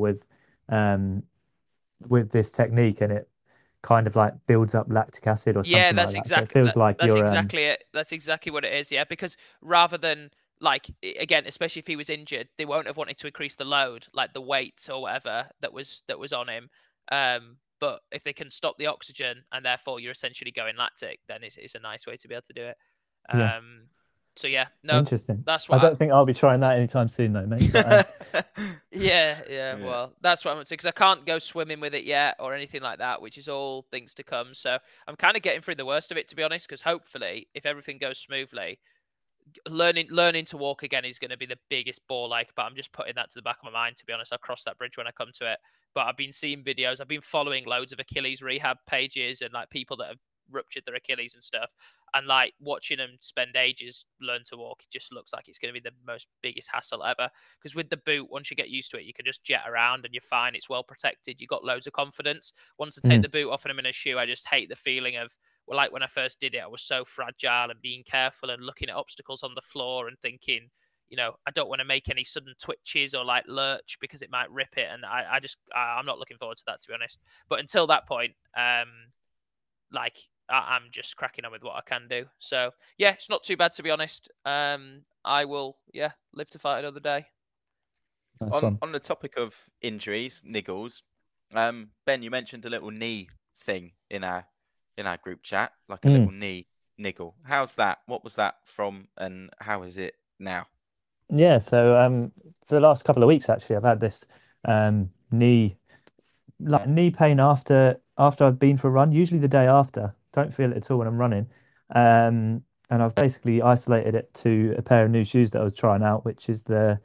S1: with this technique, and it kind of like builds up lactic acid or
S3: Yeah,
S1: something
S3: that's
S1: like that. So it
S3: exactly
S1: feels like
S3: that's
S1: you're
S3: exactly it. That's exactly what it is. Yeah, because rather than like again, especially if he was injured, they won't have wanted to increase the load, like the weight or whatever that was on him. But if they can stop the oxygen and therefore you're essentially going lactic, then it's a nice way to be able to do it.
S1: Yeah.
S3: So yeah, no,
S1: Interesting.
S3: that's
S1: I
S3: what
S1: don't think I'll be trying that anytime soon though, mate. But,
S3: yeah,
S2: Yeah.
S3: well, that's what I'm because I can't go swimming with it yet or anything like that, which is all things to come. So I'm kind of getting through the worst of it, to be honest, because hopefully, if everything goes smoothly, learning to walk again is going to be the biggest ball ache. But I'm just putting that to the back of my mind, to be honest. I'll cross that bridge when I come to it. But I've been seeing videos. I've been following loads of Achilles rehab pages and like people that have ruptured their Achilles and stuff, and like watching them spend ages learn to walk, it just looks like it's going to be the most biggest hassle ever. Because with the boot, once you get used to it, you can just jet around and you're fine. It's well protected. You got loads of confidence. Once I take the boot off and I'm in a shoe, I just hate the feeling of, well, like when I first did it, I was so fragile and being careful and looking at obstacles on the floor and thinking, I don't want to make any sudden twitches or like lurch because it might rip it. And I'm not looking forward to that, to be honest. But until that point, like I'm just cracking on with what I can do. So yeah, it's not too bad, to be honest. I will, live to fight another day.
S1: nice one.
S2: On the topic of injuries, niggles, Ben, you mentioned a little knee thing in our group chat, like a little knee niggle. How's that? What was that from, and how is it now?
S1: Yeah, so for the last couple of weeks actually, I've had this knee pain after I've been for a run, usually the day after. Don't feel it at all when I'm running. And I've basically isolated it to a pair of new shoes that I was trying out, which is the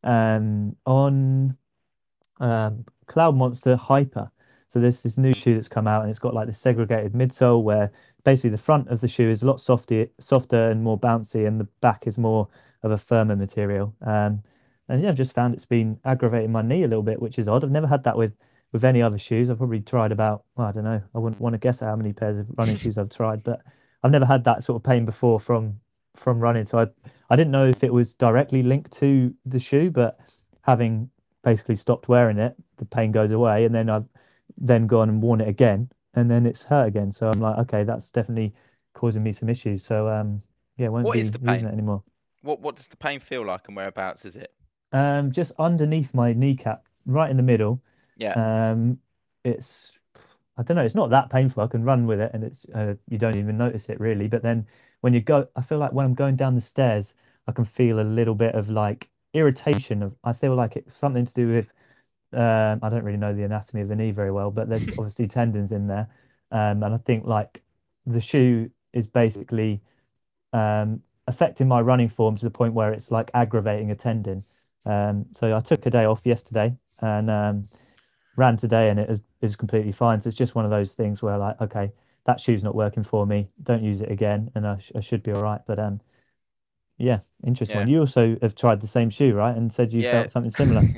S1: on Cloud Monster Hyper. So there's this new shoe that's come out, and it's got like the segregated midsole where basically the front of the shoe is a lot softer and more bouncy, and the back is more of a firmer material. And yeah, I've just found it's been aggravating my knee a little bit, which is odd. I've never had that with any other shoes. I've probably tried about, well, I don't know, I wouldn't want to guess how many pairs of running shoes I've tried, but I've never had that sort of pain before from running. So I didn't know if it was directly linked to the shoe, but having basically stopped wearing it, the pain goes away, and then I've then gone and worn it again, and then it's hurt again. So I'm like, okay, that's definitely causing me some issues. So yeah, won't
S2: What
S1: be
S2: is the
S1: using
S2: pain?
S1: it anymore.
S2: What does the pain feel like, and whereabouts is it?
S1: Just underneath my kneecap, right in the middle.
S2: Yeah.
S1: It's I don't know, it's not that painful. I can run with it, and it's you don't even notice it really. But then when you go, I feel like when I'm going down the stairs, I can feel a little bit of like irritation. I feel like it's something to do with I don't really know the anatomy of the knee very well, but there's obviously tendons in there. And I think like the shoe is basically affecting my running form to the point where it's like aggravating a tendon. So I took a day off yesterday and ran today, and is completely fine. So it's just one of those things where like, okay, that shoe's not working for me. Don't use it again, and I should be all right. But yeah, interesting
S2: Yeah.
S1: one. You also have tried the same shoe, right? And said you
S2: Yeah.
S1: felt something similar.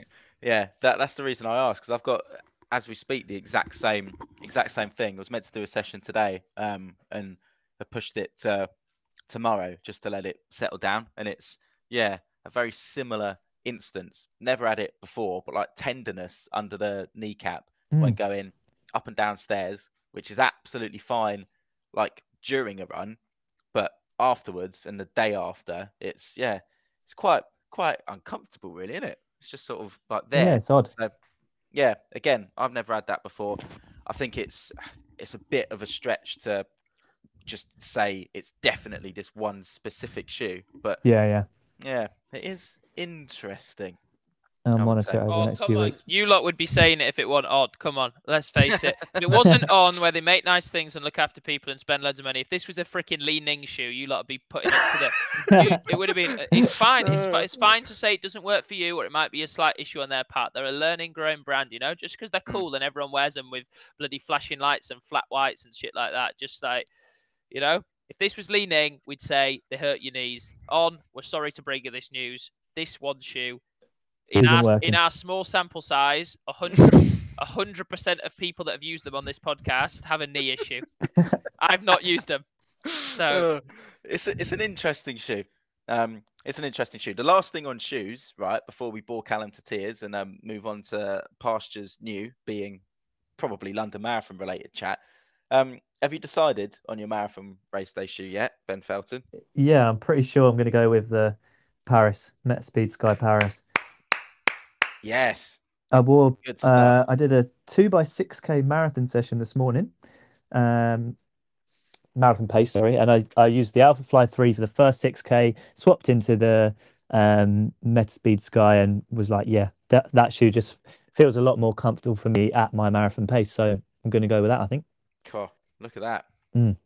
S2: Yeah, that's the reason I asked, because I've got, as we speak, the exact same thing. I was meant to do a session today, and I pushed it to tomorrow just to let it settle down. And it's a very similar instance. Never had it before, but like tenderness under the kneecap when going up and down stairs, which is absolutely fine, like during a run, but afterwards and the day after, it's quite uncomfortable, really, isn't it? It's just sort of like there.
S1: Yeah, it's odd.
S2: So, yeah, again, I've never had that before. I think it's a bit of a stretch to just say it's definitely this one specific shoe, but
S1: Yeah.
S2: it is interesting.
S1: I'll
S2: I would
S1: monitor
S2: say.
S1: it over the next few weeks.
S3: You lot would be saying it if it wasn't odd. Come on, let's face it. If it wasn't on where they make nice things and look after people and spend loads of money, if this was a freaking Li Ning shoe, you lot would be putting it to the. It would have been. It's fine. It's fine to say it doesn't work for you, or it might be a slight issue on their part. They're a learning, growing brand, you know. Just because they're cool and everyone wears them with bloody flashing lights and flat whites and shit like that. Just like, you know, if this was Li Ning, we'd say they hurt your knees. We're sorry to bring you this news. This one shoe. In our small sample size, 100% of people that have used them on this podcast have a knee issue. I've not used them, so
S2: it's an interesting shoe. It's an interesting shoe. The last thing on shoes, right, before we bore Callum to tears and move on to pastures new, being probably London Marathon related chat. Have you decided on your marathon race day shoe yet, Ben Felton?
S1: Yeah, I'm pretty sure I'm going to go with the Paris Metspeed Sky Paris.
S2: Yes.
S1: I did a 2x6K marathon session this morning. Marathon pace, sorry. And I used the Alpha Fly 3 for the first 6K, swapped into the Metspeed Sky, and was like, yeah, that shoe just feels a lot more comfortable for me at my marathon pace. So I'm going to go with that, I think.
S2: Cool. Look at that.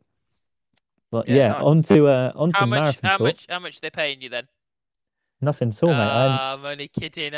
S1: But yeah, nice. onto marathon talk.
S3: How much are they paying you then?
S1: Nothing at all, mate.
S3: I'm only kidding.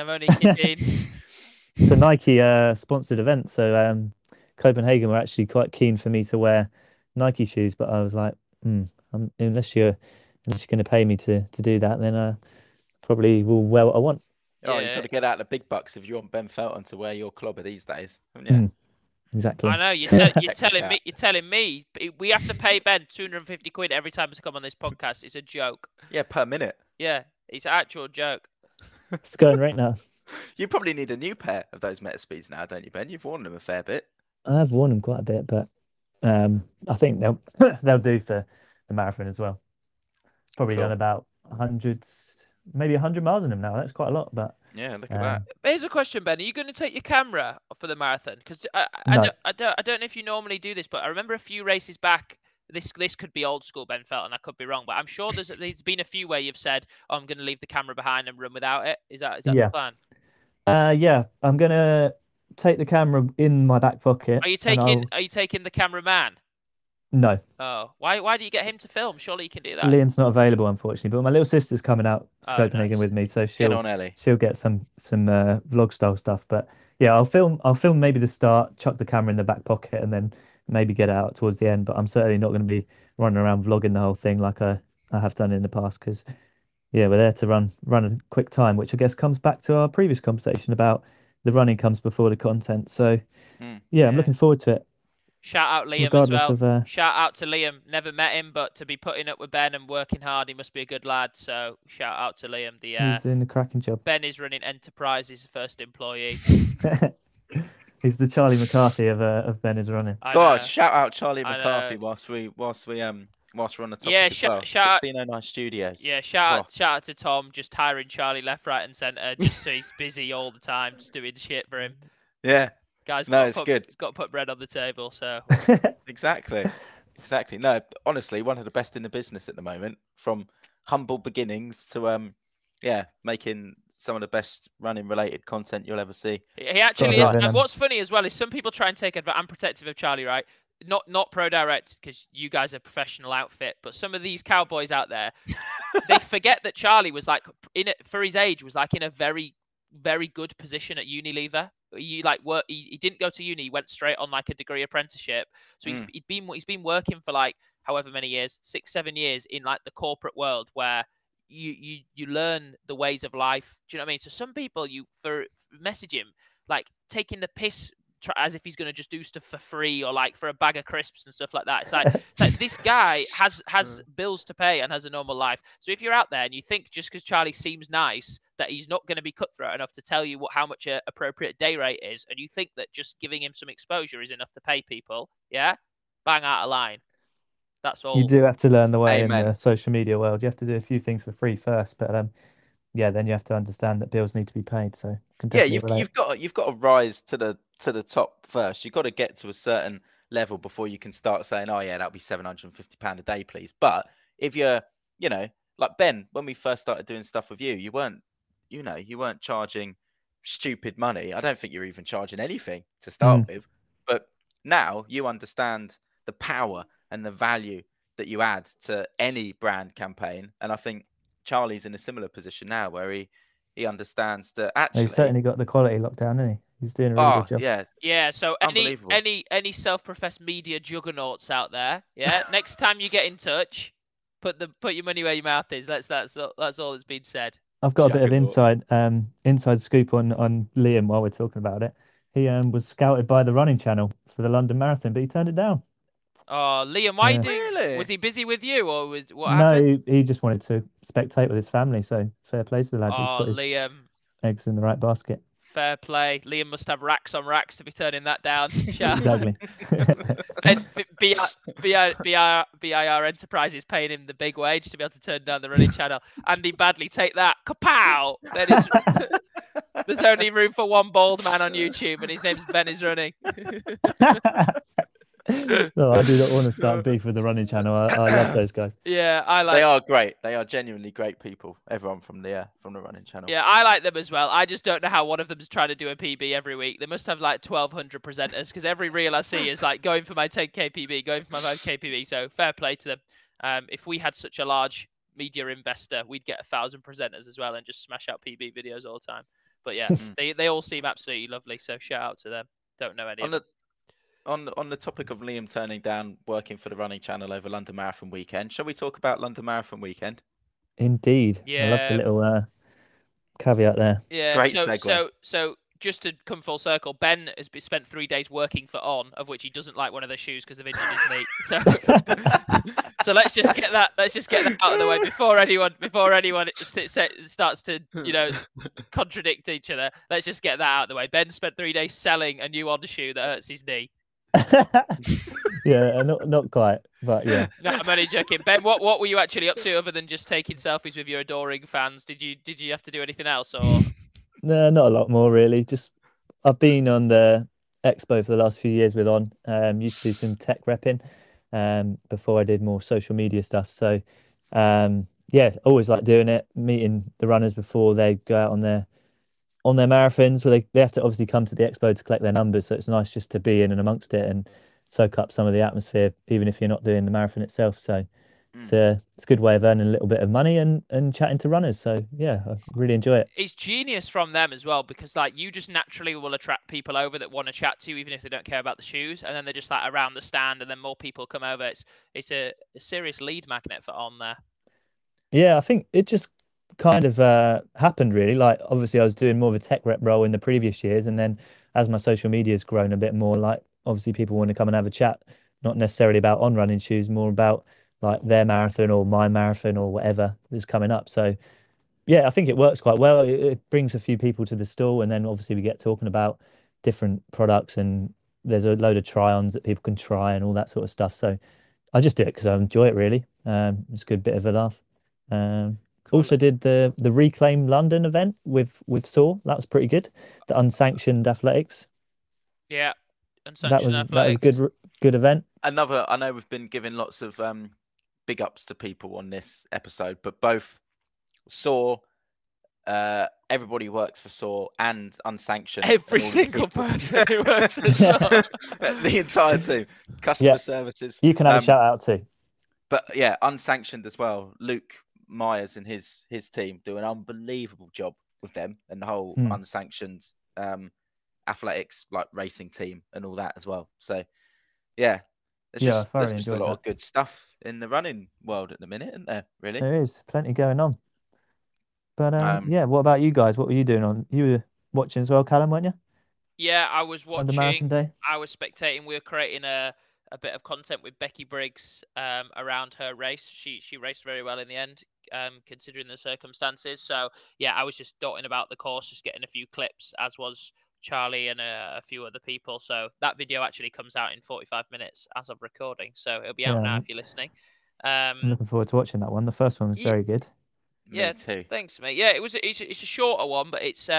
S1: It's a Nike sponsored event, so Copenhagen were actually quite keen for me to wear Nike shoes, but I was like, unless you're going to pay me to do that, then I probably will wear what I want.
S2: Oh, you've got to get out the big bucks if you want Ben Felton to wear your clobber these days, haven't you?
S1: Exactly.
S3: I know you're telling me we have to pay Ben 250 quid every time to come on this podcast. It's a joke.
S2: Yeah, per minute.
S3: Yeah, it's an actual joke.
S1: It's going right now.
S2: You probably need a new pair of those Metaspeeds now, don't you, Ben? You've worn them a fair bit.
S1: I've worn them quite a bit, but I think they'll do for the marathon as well. Probably done about 100 miles in them now. That's quite a lot, but
S2: yeah, look at that.
S3: Here's a question, Ben. Are you going to take your camera for the marathon? Because I don't know if you normally do this, but I remember a few races back. This could be old school Ben Felton. I could be wrong, but I'm sure there's been a few where you've said, "Oh, I'm going to leave the camera behind and run without it." Is that the plan?
S1: Yeah, I'm going to take the camera in my back pocket.
S3: Are you taking the cameraman?
S1: No.
S3: Oh, why do you get him to film? Surely you can do that.
S1: Liam's not available, unfortunately, but my little sister's coming out to Copenhagen with me, so she'll get some vlog style stuff. But yeah, I'll film maybe the start, chuck the camera in the back pocket, and then maybe get out towards the end. But I'm certainly not going to be running around vlogging the whole thing like I have done in the past, because we're there to run a quick time, which I guess comes back to our previous conversation about the running comes before the content. So I'm looking forward to it.
S3: Shout out Liam as well. Shout out to Liam. Never met him, but to be putting up with Ben and working hard, he must be a good lad. So shout out to Liam.
S1: He's doing a cracking job.
S3: Ben is running Enterprise's first employee.
S1: He's the Charlie McCarthy of Ben is running.
S2: God, shout out Charlie McCarthy whilst we're on the topic.
S3: Yeah, shout out
S2: 1609 Studios.
S3: Yeah, shout out to Tom, just hiring Charlie left, right, and centre, just so he's busy all the time, just doing shit for him.
S2: Yeah.
S3: Guys,
S2: it's good.
S3: He's got to put bread on the table, so
S2: exactly. No, honestly, one of the best in the business at the moment, from humble beginnings to making some of the best running related content you'll ever see.
S3: He actually is. And what's funny as well is some people try and take advantage. I'm protective of Charlie, right? Not Pro Direct, because you guys are a professional outfit, but some of these cowboys out there, they forget that Charlie was for his age, was in a very, very good position at Unilever. He didn't go to uni, he went straight on a degree apprenticeship. So he's been working for however many years, 6-7 years in the corporate world, where you learn the ways of life. Do you know what I mean? So some people message him like taking the piss as if he's going to just do stuff for free or like for a bag of crisps and stuff like that. It's like this guy has bills to pay and has a normal life. So if you're out there and you think just because Charlie seems nice that he's not going to be cutthroat enough to tell you how much an appropriate day rate is, and you think that just giving him some exposure is enough to pay people, yeah, bang out of line. That's all.
S1: You do have to learn the way in
S2: Amen.
S1: the social media world. You have to do a few things for free first, but yeah, then you have to understand that bills need to be paid. So I can
S2: Yeah,
S1: definitely relate.
S2: you've got to rise to the top first. You've got to get to a certain level before you can start saying, "Oh yeah, that'll be £750 a day, please." But if you're, like Ben, when we first started doing stuff with you, you weren't charging stupid money. I don't think you're even charging anything to start with. But now you understand the power and the value that you add to any brand campaign, and I think Charlie's in a similar position now where he understands that actually
S1: He's certainly got the quality locked down, hasn't he? He's doing a really good job.
S3: Yeah. So
S2: Unbelievable.
S3: any self-professed media juggernauts out there, yeah. Next time you get in touch, put your money where your mouth is. That's all that's been said.
S1: I've got a bit of inside scoop on Liam while we're talking about it. He was scouted by the Running Channel for the London Marathon, but he turned it down.
S3: Oh, Liam, why
S1: Yeah.
S3: really? Was he busy with you, or what
S1: No,
S3: happened?
S1: he just wanted to spectate with his family. So fair play to the lad. He's
S3: Oh,
S1: put his
S3: Liam,
S1: eggs in the right basket.
S3: fair play. Liam must have racks on racks to be turning that down. Shout-
S1: Exactly.
S3: And BIR Enterprises paying him the big wage to be able to turn down the Running Channel. Andy Badley, take that. Kapow! Then there's only room for one bald man on YouTube, and his name's Ben is Running.
S1: No, I do not want to start beef with the Running Channel. I love those guys.
S3: Yeah,
S2: They are great. They are genuinely great people. Everyone from the Running Channel.
S3: Yeah, I like them as well. I just don't know how one of them's trying to do a PB every week. They must have like 1,200 presenters because every reel I see is like going for my 10k PB, going for my 5k PB. So fair play to them. If we had such a large media investor, we'd get 1,000 presenters as well and just smash out PB videos all the time. But yeah, they all seem absolutely lovely. So shout out to them. Don't know any of them.
S2: On the topic of Liam turning down working for the Running Channel over London Marathon weekend, shall we talk about London Marathon weekend?
S1: Indeed.
S3: Yeah.
S1: I love the little caveat there.
S3: Yeah.
S2: Great segue.
S3: So just to come full circle, Ben has spent 3 days working for On, of which he doesn't like one of the shoes because of injured his knee. So let's just get that out of the way before anyone starts to contradict each other. Let's just get that out of the way. Ben spent 3 days selling a new On shoe that hurts his knee.
S1: Yeah, not quite, but yeah.
S3: No, I'm only joking. Ben, what were you actually up to other than just taking selfies with your adoring fans? Did you have to do anything else or?
S1: No, not a lot more really. Just I've been on the expo for the last few years with On. Used to do some tech repping before I did more social media stuff. So yeah, always like doing it, meeting the runners before they go out on their marathons, where they have to obviously come to the expo to collect their numbers. So it's nice just to be in and amongst it and soak up some of the atmosphere, even if you're not doing the marathon itself. So it's a good way of earning a little bit of money and chatting to runners. So yeah, I really enjoy it.
S3: It's genius from them as well, because like you just naturally will attract people over that want to chat to you, even if they don't care about the shoes, and then they're just like around the stand, and then more people come over. It's a serious lead magnet for On there.
S1: Yeah, I think it just kind of happened really. Like obviously I was doing more of a tech rep role in the previous years, and then as my social media has grown a bit more, like obviously people want to come and have a chat, not necessarily about On running shoes, more about like their marathon or my marathon or whatever is coming up. So yeah, I think it works quite well. It brings a few people to the stall, and then obviously we get talking about different products, and there's a load of try-ons that people can try and all that sort of stuff. So I just do it because I enjoy it really. It's a good bit of a laugh.
S3: Cool.
S1: Also did the Reclaim London event with Saw. That was pretty good. The unsanctioned athletics.
S3: Yeah, unsanctioned
S1: that was a good event.
S2: I know we've been giving lots of big ups to people on this episode, but both Saw, everybody who works for Saw, and unsanctioned.
S3: Every single person who works for Saw.
S2: The entire team. Customer services.
S1: You can have a shout out too.
S2: But yeah, unsanctioned as well. Luke Myers and his team do an unbelievable job with them and the whole unsanctioned athletics, like racing team and all that as well. So yeah, there's just a lot of good stuff in the running world at the minute, isn't there? Really,
S1: there is plenty going on. But yeah, what about you guys? What were you doing on? You were watching as well, Callum, weren't you?
S3: Yeah, I was
S1: On the marathon
S3: watching.
S1: day.
S3: I was spectating. We were creating a bit of content with Becky Briggs around her race. She raced very well in the end, considering the circumstances. So yeah, I was just dotting about the course, just getting a few clips, as was Charlie and a few other people. So that video actually comes out in 45 minutes as of recording. So it'll be out
S1: Yeah,
S3: now
S1: I'm
S3: if you're listening.
S1: looking forward to watching that one. The first one was
S3: Ye-
S1: very good.
S2: Me
S3: yeah,
S2: too.
S3: thanks, mate. Yeah, it's a shorter one, but it's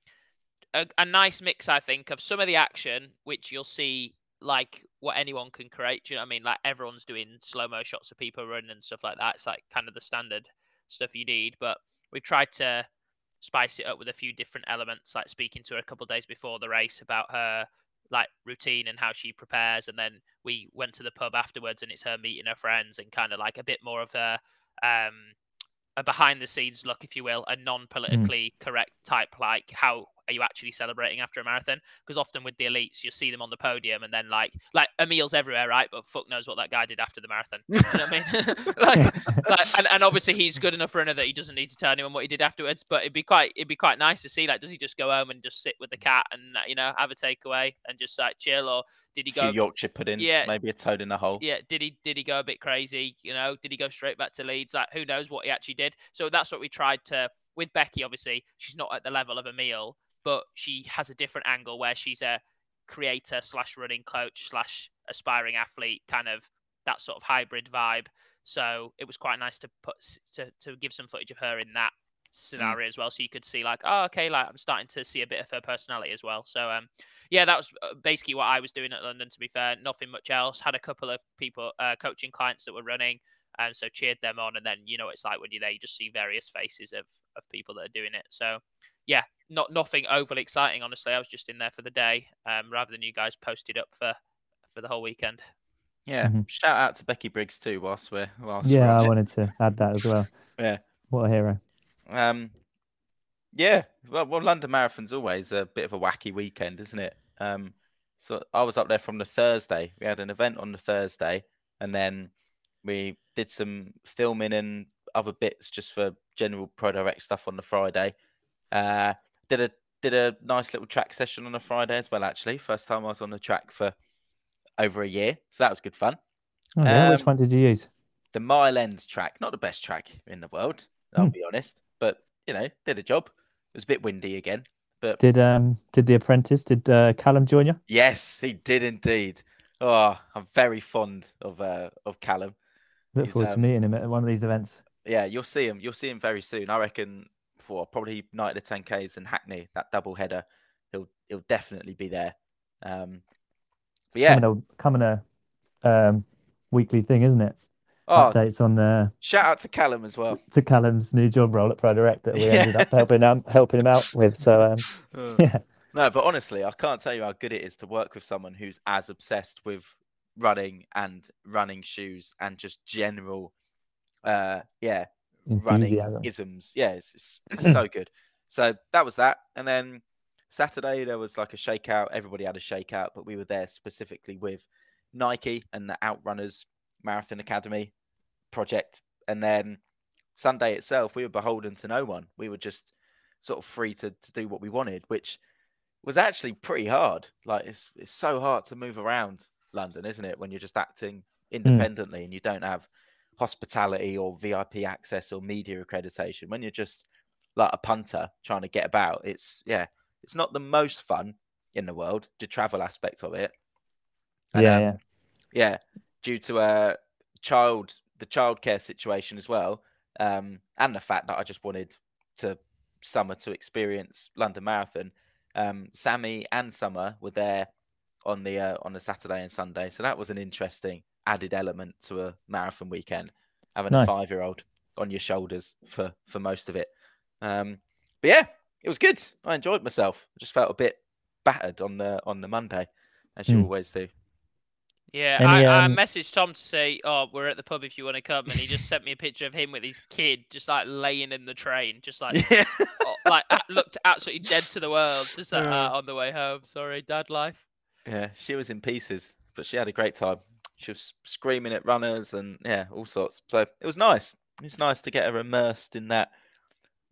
S3: a nice mix, I think, of some of the action, which you'll see like what anyone can create. Do you know what I mean? Like everyone's doing slow mo shots of people running and stuff like that. It's like kind of the standard stuff you need, but we've tried to spice it up with a few different elements, like speaking to her a couple of days before the race about her like routine and how she prepares, and then we went to the pub afterwards, and it's her meeting her friends and kind of like a bit more of um a behind the scenes look, if you will, a non-politically correct type, like how are you actually celebrating after a marathon? Because often with the elites, you see them on the podium and then like Emil's everywhere, right? But fuck knows what that guy did after the marathon. You know what I mean? and obviously he's good enough runner that he doesn't need to tell anyone what he did afterwards. But it'd be quite nice to see, like, does he just go home and just sit with the cat and have a takeaway and just like chill, or did he
S2: A few Yorkshire puddings,
S3: Yeah.
S2: maybe a toad in the hole.
S3: Yeah, did he go a bit crazy? Did he go straight back to Leeds? Like, who knows what he actually did? So that's what we tried to with Becky. Obviously, she's not at the level of Emil, but she has a different angle where she's a creator / running coach / aspiring athlete, kind of that sort of hybrid vibe. So it was quite nice to to give some footage of her in that scenario as well, so you could see like, oh, okay, like I'm starting to see a bit of her personality as well. So yeah, that was basically what I was doing at London, to be fair. Nothing much else. Had a couple of people coaching clients that were running, and so cheered them on. And then it's like when you're there, you just see various faces of people that are doing it. So yeah, nothing overly exciting, honestly. I was just in there for the day, rather than you guys posted up for the whole weekend.
S2: Yeah, shout out to Becky Briggs too. Whilst we're
S1: Yeah,
S2: on
S1: I
S2: it.
S1: wanted to add that as well.
S2: Yeah,
S1: what a hero.
S2: Yeah, well, London Marathon's always a bit of a wacky weekend, isn't it? So I was up there from the Thursday. We had an event on the Thursday, and then we did some filming and other bits just for general Pro Direct stuff on the Friday. Did a nice little track session on a Friday as well. Actually, first time I was on the track for over a year, so that was good fun.
S1: Oh, yeah. Which one did you use?
S2: The Mile End track, not the best track in the world, I'll be honest, but did a job. It was a bit windy again, but
S1: did the apprentice, did Callum join you?
S2: Yes, he did indeed. Oh, I'm very fond of Callum.
S1: Look forward to meeting him at one of these events.
S2: Yeah, you'll see him. You'll see him very soon. I reckon for probably night of the 10Ks and Hackney, that double header, he'll definitely be there. But yeah,
S1: coming a weekly thing, isn't it?
S2: Oh,
S1: updates on the
S2: shout out to Callum as well.
S1: To Callum's new job role at Pro Direct that we ended up helping him out with. So yeah.
S2: No, but honestly, I can't tell you how good it is to work with someone who's as obsessed with running and running shoes and just general running isms. Yeah, it's so good. So that was that. And then Saturday there was like a shakeout. Everybody had a shakeout, but we were there specifically with Nike and the Outrunners Marathon Academy project. And then Sunday itself, we were beholden to no one. We were just sort of free to do what we wanted, which was actually pretty hard. Like it's so hard to move around London, isn't it? When you're just acting independently and you don't have hospitality or VIP access or media accreditation. When you're just like a punter trying to get about, it's not the most fun in the world, the travel aspect of it. And, due to the childcare situation as well, and the fact that I just wanted Summer to experience London Marathon. Sammy and Summer were there on the Saturday and Sunday, so that was an interesting added element to a marathon weekend, having a 5-year-old on your shoulders for most of it. But yeah, it was good. I enjoyed myself. I just felt a bit battered on the Monday, as you always do.
S3: Yeah, I messaged Tom to say, "Oh, we're at the pub if you want to come," and he just sent me a picture of him with his kid, just like laying in the train, just like, looked absolutely dead to the world, just like on the way home. Sorry, dad life.
S2: Yeah, she was in pieces, but she had a great time. She was screaming at runners and all sorts. So it was nice. It was nice to get her immersed in that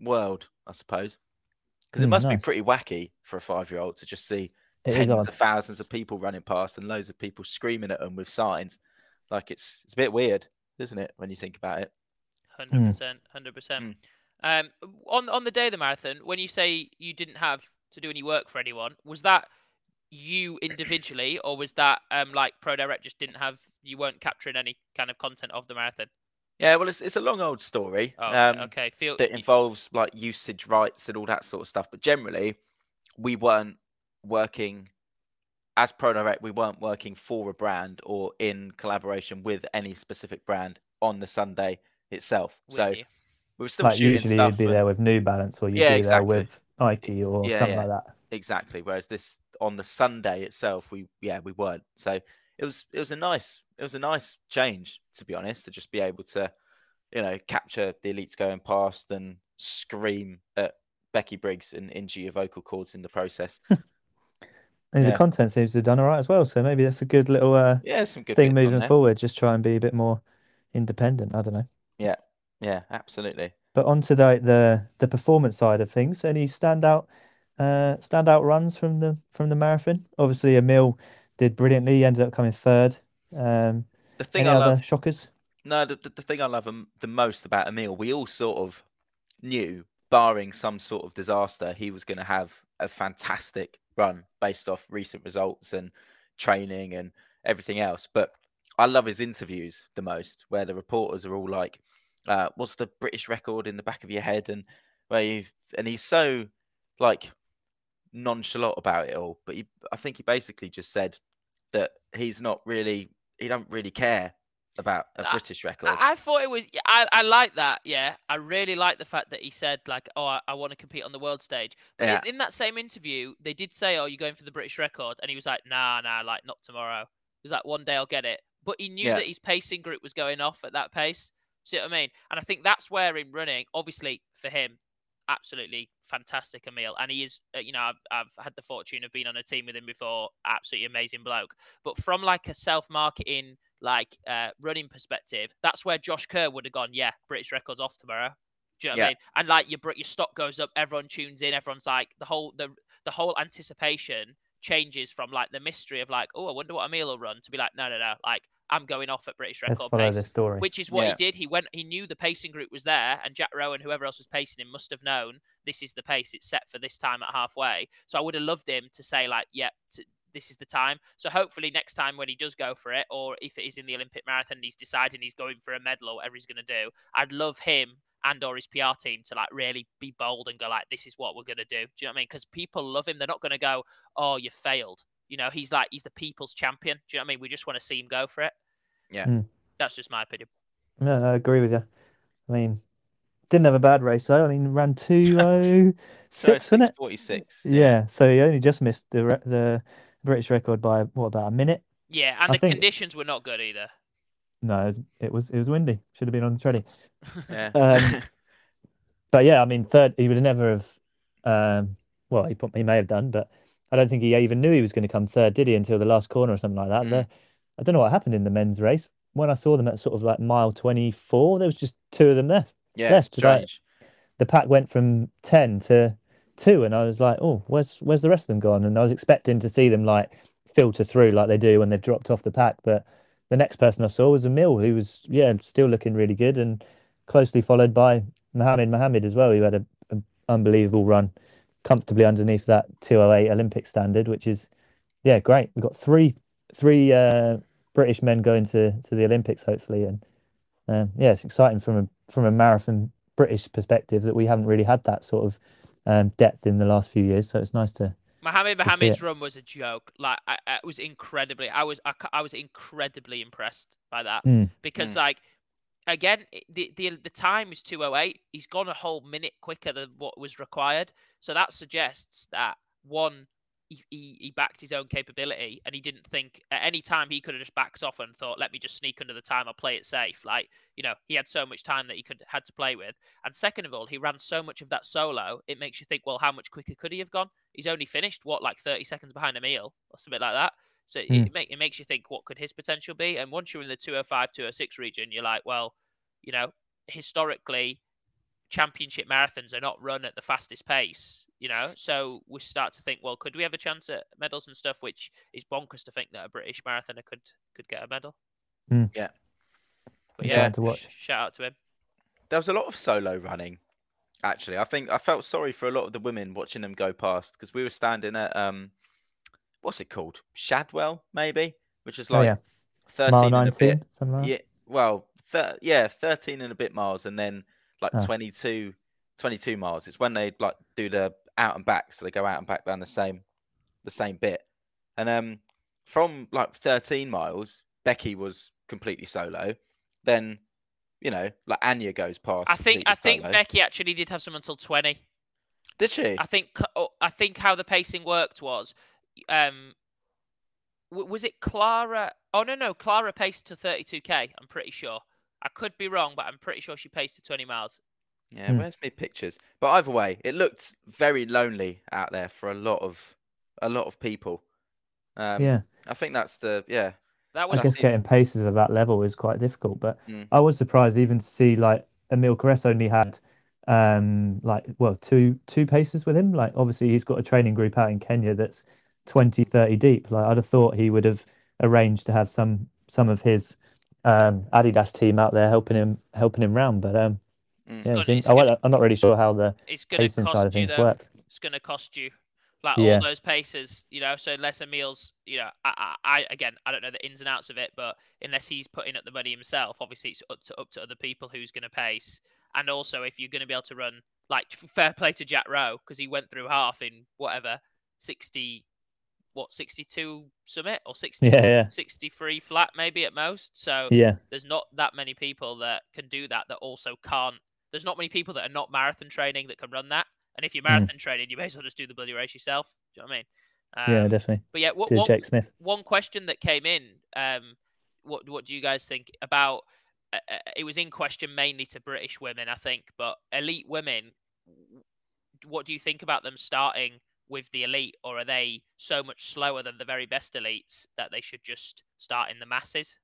S2: world, I suppose. Because it must be
S1: Nice.
S2: pretty wacky for a 5-year-old to just see
S1: It is
S2: tens
S1: odd.
S2: of thousands of people running past and loads of people screaming at them with signs. Like it's a bit weird, isn't it, when you think about it?
S3: 100%, 100%. On the day of the marathon, when you say you didn't have to do any work for anyone, was that you individually, or was that like ProDirect just didn't have, you weren't capturing any kind of content of the marathon?
S2: Yeah, well, it's a long old story
S3: Okay.
S2: that involves like usage rights and all that sort of stuff. But generally, we weren't working as ProDirect. We weren't working for a brand or in collaboration with any specific brand on the Sunday itself. So
S3: With you.
S2: we were still
S1: Like
S2: shooting
S1: usually
S2: stuff.
S1: you'd be there with New Balance, or you'd
S2: Yeah,
S1: be there
S2: exactly.
S1: with Nike or something like that.
S2: Exactly. Whereas this on the Sunday itself, we weren't. So it was a nice change, to be honest, to just be able to, capture the elites going past and scream at Becky Briggs and injure your vocal cords in the process.
S1: And the content seems to have done all right as well. So maybe that's a good little
S2: some good
S1: thing
S2: bits on
S1: moving
S2: there.
S1: forward. Just try and be a bit more independent. I don't know.
S2: Yeah, absolutely.
S1: But on to the performance side of things. Any standout runs from the marathon? Obviously, Emil did brilliantly. He ended up coming third.
S2: The thing
S1: Any
S2: I
S1: other
S2: love,
S1: shockers?
S2: no, the thing I love the most about Emil, we all sort of knew, barring some sort of disaster, he was going to have a fantastic run based off recent results and training and everything else. But I love his interviews the most, where the reporters are all like, "What's the British record in the back of your head?" And and he's so like nonchalant about it all. But I think he basically just said that he don't really care about a British record.
S3: I thought it was. I like that. Yeah, I really like the fact that he said like, "Oh, I want to compete on the world stage." But
S2: Yeah.
S3: in that same interview, they did say, "Oh, you're going for the British record," and he was like, "Nah, like not tomorrow." He was like, "One day I'll get it." But he knew that his pacing group was going off at that pace. See what I mean? And I think that's where in running, obviously for him, absolutely fantastic Emil, and he is. I've had the fortune of being on a team with him before. Absolutely amazing bloke. But from like a self-marketing, like running perspective, that's where Josh Kerr would have gone. Yeah, British records off tomorrow. Do you know what I mean? And like your stock goes up, everyone tunes in, everyone's like the whole anticipation changes from like the mystery of like, oh, I wonder what Emil will run, to be like, no, like I'm going off at British
S1: Let's
S3: record
S1: follow
S3: pace,
S1: this story.
S3: which is what he did. He knew the pacing group was there, and Jack Rowe and whoever else was pacing him must have known this is the pace it's set for this time at halfway. So I would have loved him to say like, this is the time. So hopefully next time when he does go for it, or if it is in the Olympic marathon, he's deciding he's going for a medal or whatever he's going to do, I'd love him and or his PR team to like really be bold and go like, this is what we're going to do. Do you know what I mean? Because people love him. They're not going to go, oh, you failed. He's the people's champion. Do you know what I mean? We just want to see him go for it.
S2: Yeah.
S3: That's just my opinion.
S1: No, I agree with you. I mean, didn't have a bad race though. I mean, ran 2:06, wasn't it?
S2: 6:46.
S1: Yeah. So he only just missed the British record by about a minute.
S3: Yeah, and the conditions were not good either.
S1: No, it was windy. Should have been on the treadie.
S2: Yeah.
S1: But yeah, I mean, third, he would have never have. Well, he may have done, but I don't think he even knew he was going to come third, did he? Until the last corner or something like that. I don't know what happened in the men's race. When I saw them at sort of like mile 24, there was just two of them there.
S2: Yeah, it's strange.
S1: The pack went from 10 to 2, and I was like, oh, where's the rest of them gone? And I was expecting to see them like filter through like they do when they've dropped off the pack, but the next person I saw was Emil, who was still looking really good, and closely followed by Mohammed as well, who had an unbelievable run, comfortably underneath that 2:08 Olympic standard, which is great. We've got three British men going to the Olympics hopefully, and it's exciting from a marathon British perspective that we haven't really had that sort of depth in the last few years. So it's nice to.
S3: Mohammed's run was a joke. Like it was incredibly. I was incredibly impressed by that because like again the time is 2:08. He's gone a whole minute quicker than what was required. So that suggests that one, he backed his own capability, and he didn't think at any time he could have just backed off and thought, let me just sneak under the time, I'll play it safe. Like, he had so much time that he had to play with. And second of all, he ran so much of that solo, it makes you think, well, how much quicker could he have gone? He's only finished, like 30 seconds behind Emil or something like that. So it makes you think, what could his potential be? And once you're in the 2:05, 2:06 region, you're like, well, historically, championship marathons are not run at the fastest pace, so we start to think, well, could we have a chance at medals and stuff, which is bonkers to think that a British marathoner could get a medal.
S2: Yeah.
S3: But
S1: Exciting to watch.
S3: shout out to him.
S2: There was a lot of solo running, actually. I think I felt sorry for a lot of the women watching them go past, because we were standing at what's it called, Shadwell maybe, which is like 13
S1: mile
S2: and
S1: 19,
S2: a bit.
S1: something like that.
S2: Yeah, well, 13 and a bit miles, and then like 22 miles. It's when they like do the out and back, so they go out and back down the same bit. And from like 13 miles, Becky was completely solo. Then, like Anya goes past.
S3: I think
S2: solo.
S3: Becky actually did have some until 20.
S2: Did she?
S3: I think how the pacing worked was, was it Clara? Oh no, Clara paced to 32k. I'm pretty sure. I could be wrong, but I'm pretty sure she paced to 20 miles.
S2: Yeah, where's my pictures? But either way, it looked very lonely out there for a lot of people. I think that's
S3: That
S1: I guess getting paces of that level is quite difficult, but I was surprised even to see like Emil Cress only had two paces with him. Like obviously he's got a training group out in Kenya that's 20, 30 deep. Like I'd have thought he would have arranged to have some of his Adidas team out there helping him round, but I'm not really sure how the pacing side of things work.
S3: It's going to cost you, like all those paces, so unless Emil's, I don't know the ins and outs of it, but unless he's putting up the money himself, obviously it's up to other people who's going to pace. And also if you're going to be able to run, like fair play to Jack Rowe, because he went through half in 62 summit or 63 flat maybe at most. So there's not that many people that can do that also can't. There's not many people that are not marathon training that can run that. And if you're marathon training, you may as well just do the bloody race yourself. Do you know what I mean?
S1: Yeah, definitely.
S3: But yeah,
S1: Jake Smith.
S3: One question that came in, what do you guys think about? It was in question mainly to British women, I think, but elite women. What do you think about them starting with the elite, or are they so much slower than the very best elites that they should just start in the masses?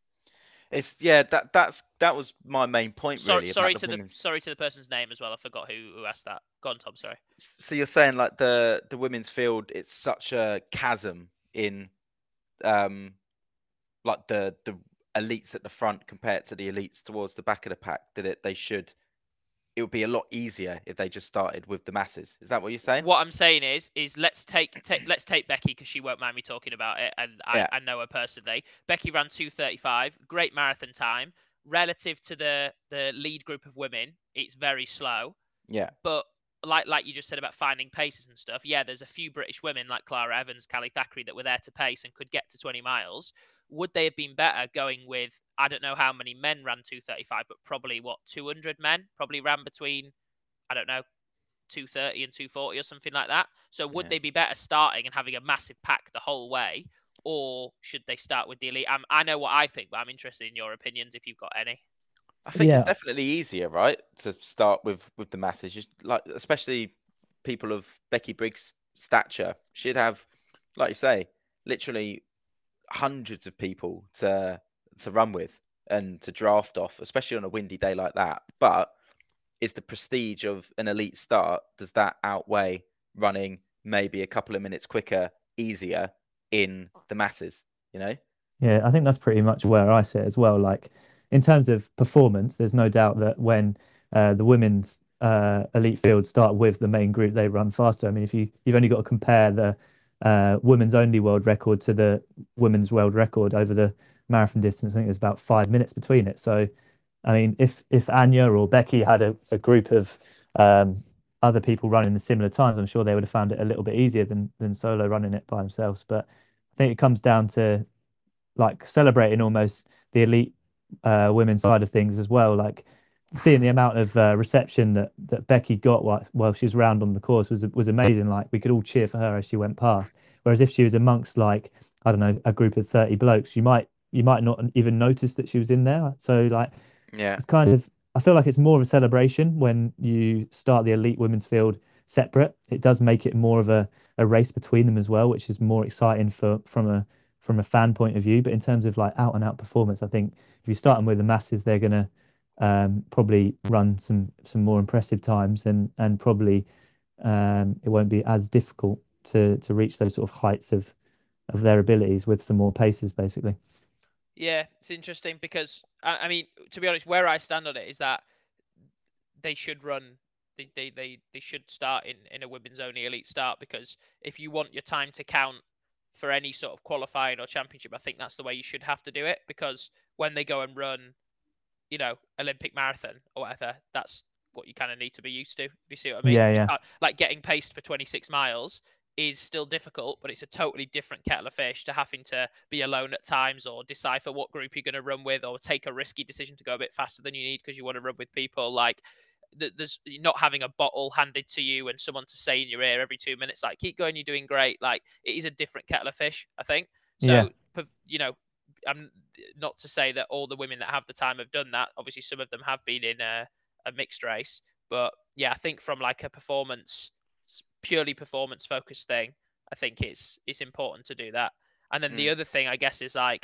S2: That was my main point.
S3: Sorry to the person's name as well. I forgot who asked that. Go on, Tom. Sorry.
S2: So you're saying like the women's field, it's such a chasm in like the elites at the front compared to the elites towards the back of the pack, that it would be a lot easier if they just started with the masses. Is that what you're saying?
S3: What I'm saying is let's take Becky, because she won't mind me talking about it, and I know her personally. Becky ran 2:35, great marathon time. Relative to the lead group of women, it's very slow.
S2: Yeah.
S3: But like you just said about finding paces and stuff, there's a few British women like Clara Evans, Callie Thackeray that were there to pace and could get to 20 miles. Would they have been better going with, I don't know how many men ran 2:35, but probably 200 men probably ran between, I don't know, 2:30 and 2:40 or something like that. So would they be better starting and having a massive pack the whole way, or should they start with the elite? I know what I think, but I'm interested in your opinions if you've got any.
S2: I think it's definitely easier, right, to start with the masses. Just like, especially people of Becky Briggs' stature, she'd have, like you say, literally hundreds of people to run with and to draft off, especially on a windy day like that. But is the prestige of an elite start, does that outweigh running maybe a couple of minutes quicker, easier in the masses?
S1: Yeah, I think that's pretty much where I sit as well. Like in terms of performance, there's no doubt that when the women's elite field start with the main group, they run faster. I mean, if you've only got to compare the women's only world record to the women's world record over the marathon distance, I think there's about 5 minutes between it. So, I mean, if Anya or Becky had a group of other people running the similar times, I'm sure they would have found it a little bit easier than solo running it by themselves. But I think it comes down to like celebrating almost the elite women's side of things as well. Like seeing the amount of reception that Becky got while she was round on the course was amazing. Like we could all cheer for her as she went past. Whereas if she was amongst like, I don't know, a group of 30 blokes, you might not even notice that she was in there. So like, it's kind of, I feel like it's more of a celebration when you start the elite women's field separate. It does make it more of a race between them as well, which is more exciting from a fan point of view. But in terms of like out and out performance, I think if you start them with the masses, they're gonna probably run some more impressive times, and probably it won't be as difficult to reach those sort of heights of their abilities with some more paces, basically.
S3: Yeah, it's interesting because I mean, to be honest, where I stand on it is that they should run. They should start in a women's only elite start, because if you want your time to count for any sort of qualifying or championship, I think that's the way you should have to do it, because when they go and run, Olympic marathon or whatever, that's what you kind of need to be used to, if you see what I mean.
S1: Yeah,
S3: Like getting paced for 26 miles is still difficult, but it's a totally different kettle of fish to having to be alone at times, or decipher what group you're going to run with, or take a risky decision to go a bit faster than you need because you want to run with people. Like, there's not having a bottle handed to you and someone to say in your ear every 2 minutes, like, keep going, you're doing great. Like, it is a different kettle of fish, I think. So, I'm not to say that all the women that have the time have done that. Obviously, some of them have been in a mixed race, but yeah, I think from like a purely performance focused thing, I think it's important to do that. And then the other thing, I guess, is like,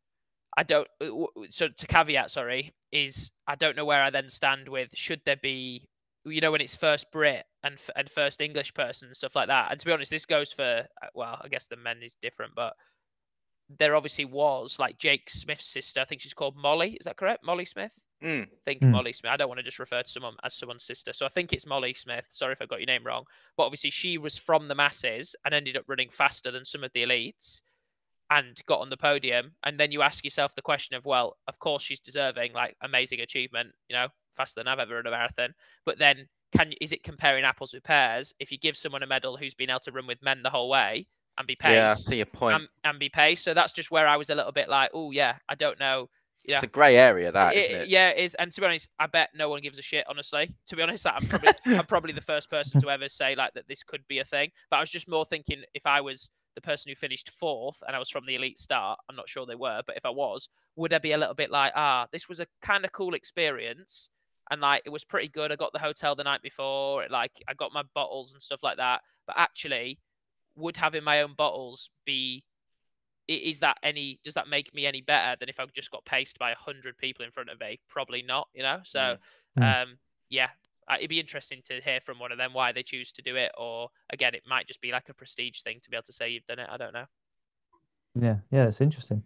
S3: so to caveat, sorry, is I don't know where I then stand with, should there be, when it's first Brit and first English person and stuff like that. And to be honest, this goes for, well, I guess the men is different, but there obviously was like Jake Smith's sister. I think she's called Molly. Is that correct? Molly Smith? I think Molly Smith. I don't want to just refer to someone as someone's sister. So I think it's Molly Smith. Sorry if I got your name wrong. But obviously she was from the masses and ended up running faster than some of the elites and got on the podium. And then you ask yourself the question of, well, of course she's deserving, like, amazing achievement, faster than I've ever run a marathon. But then is it comparing apples with pears if you give someone a medal who's been able to run with men the whole way and be paced?
S2: Yeah, I see your point.
S3: And be paced. So that's just where I was a little bit like, oh yeah, I don't know.
S2: It's a grey area, isn't it?
S3: Yeah, it is. And to be honest, I bet no one gives a shit, honestly. To be honest, I'm probably the first person to ever say like that this could be a thing. But I was just more thinking, if I was the person who finished fourth and I was from the elite start, I'm not sure they were, but if I was, would I be a little bit like, this was a kind of cool experience, and like it was pretty good. I got the hotel the night before, like I got my bottles and stuff like that. But actually, would having my own bottles does that make me any better than if I just got paced by 100 people in front of me? Probably not, So, yeah, it'd be interesting to hear from one of them why they choose to do it, or again, it might just be like a prestige thing to be able to say you've done it. I don't know.
S1: Yeah, it's interesting.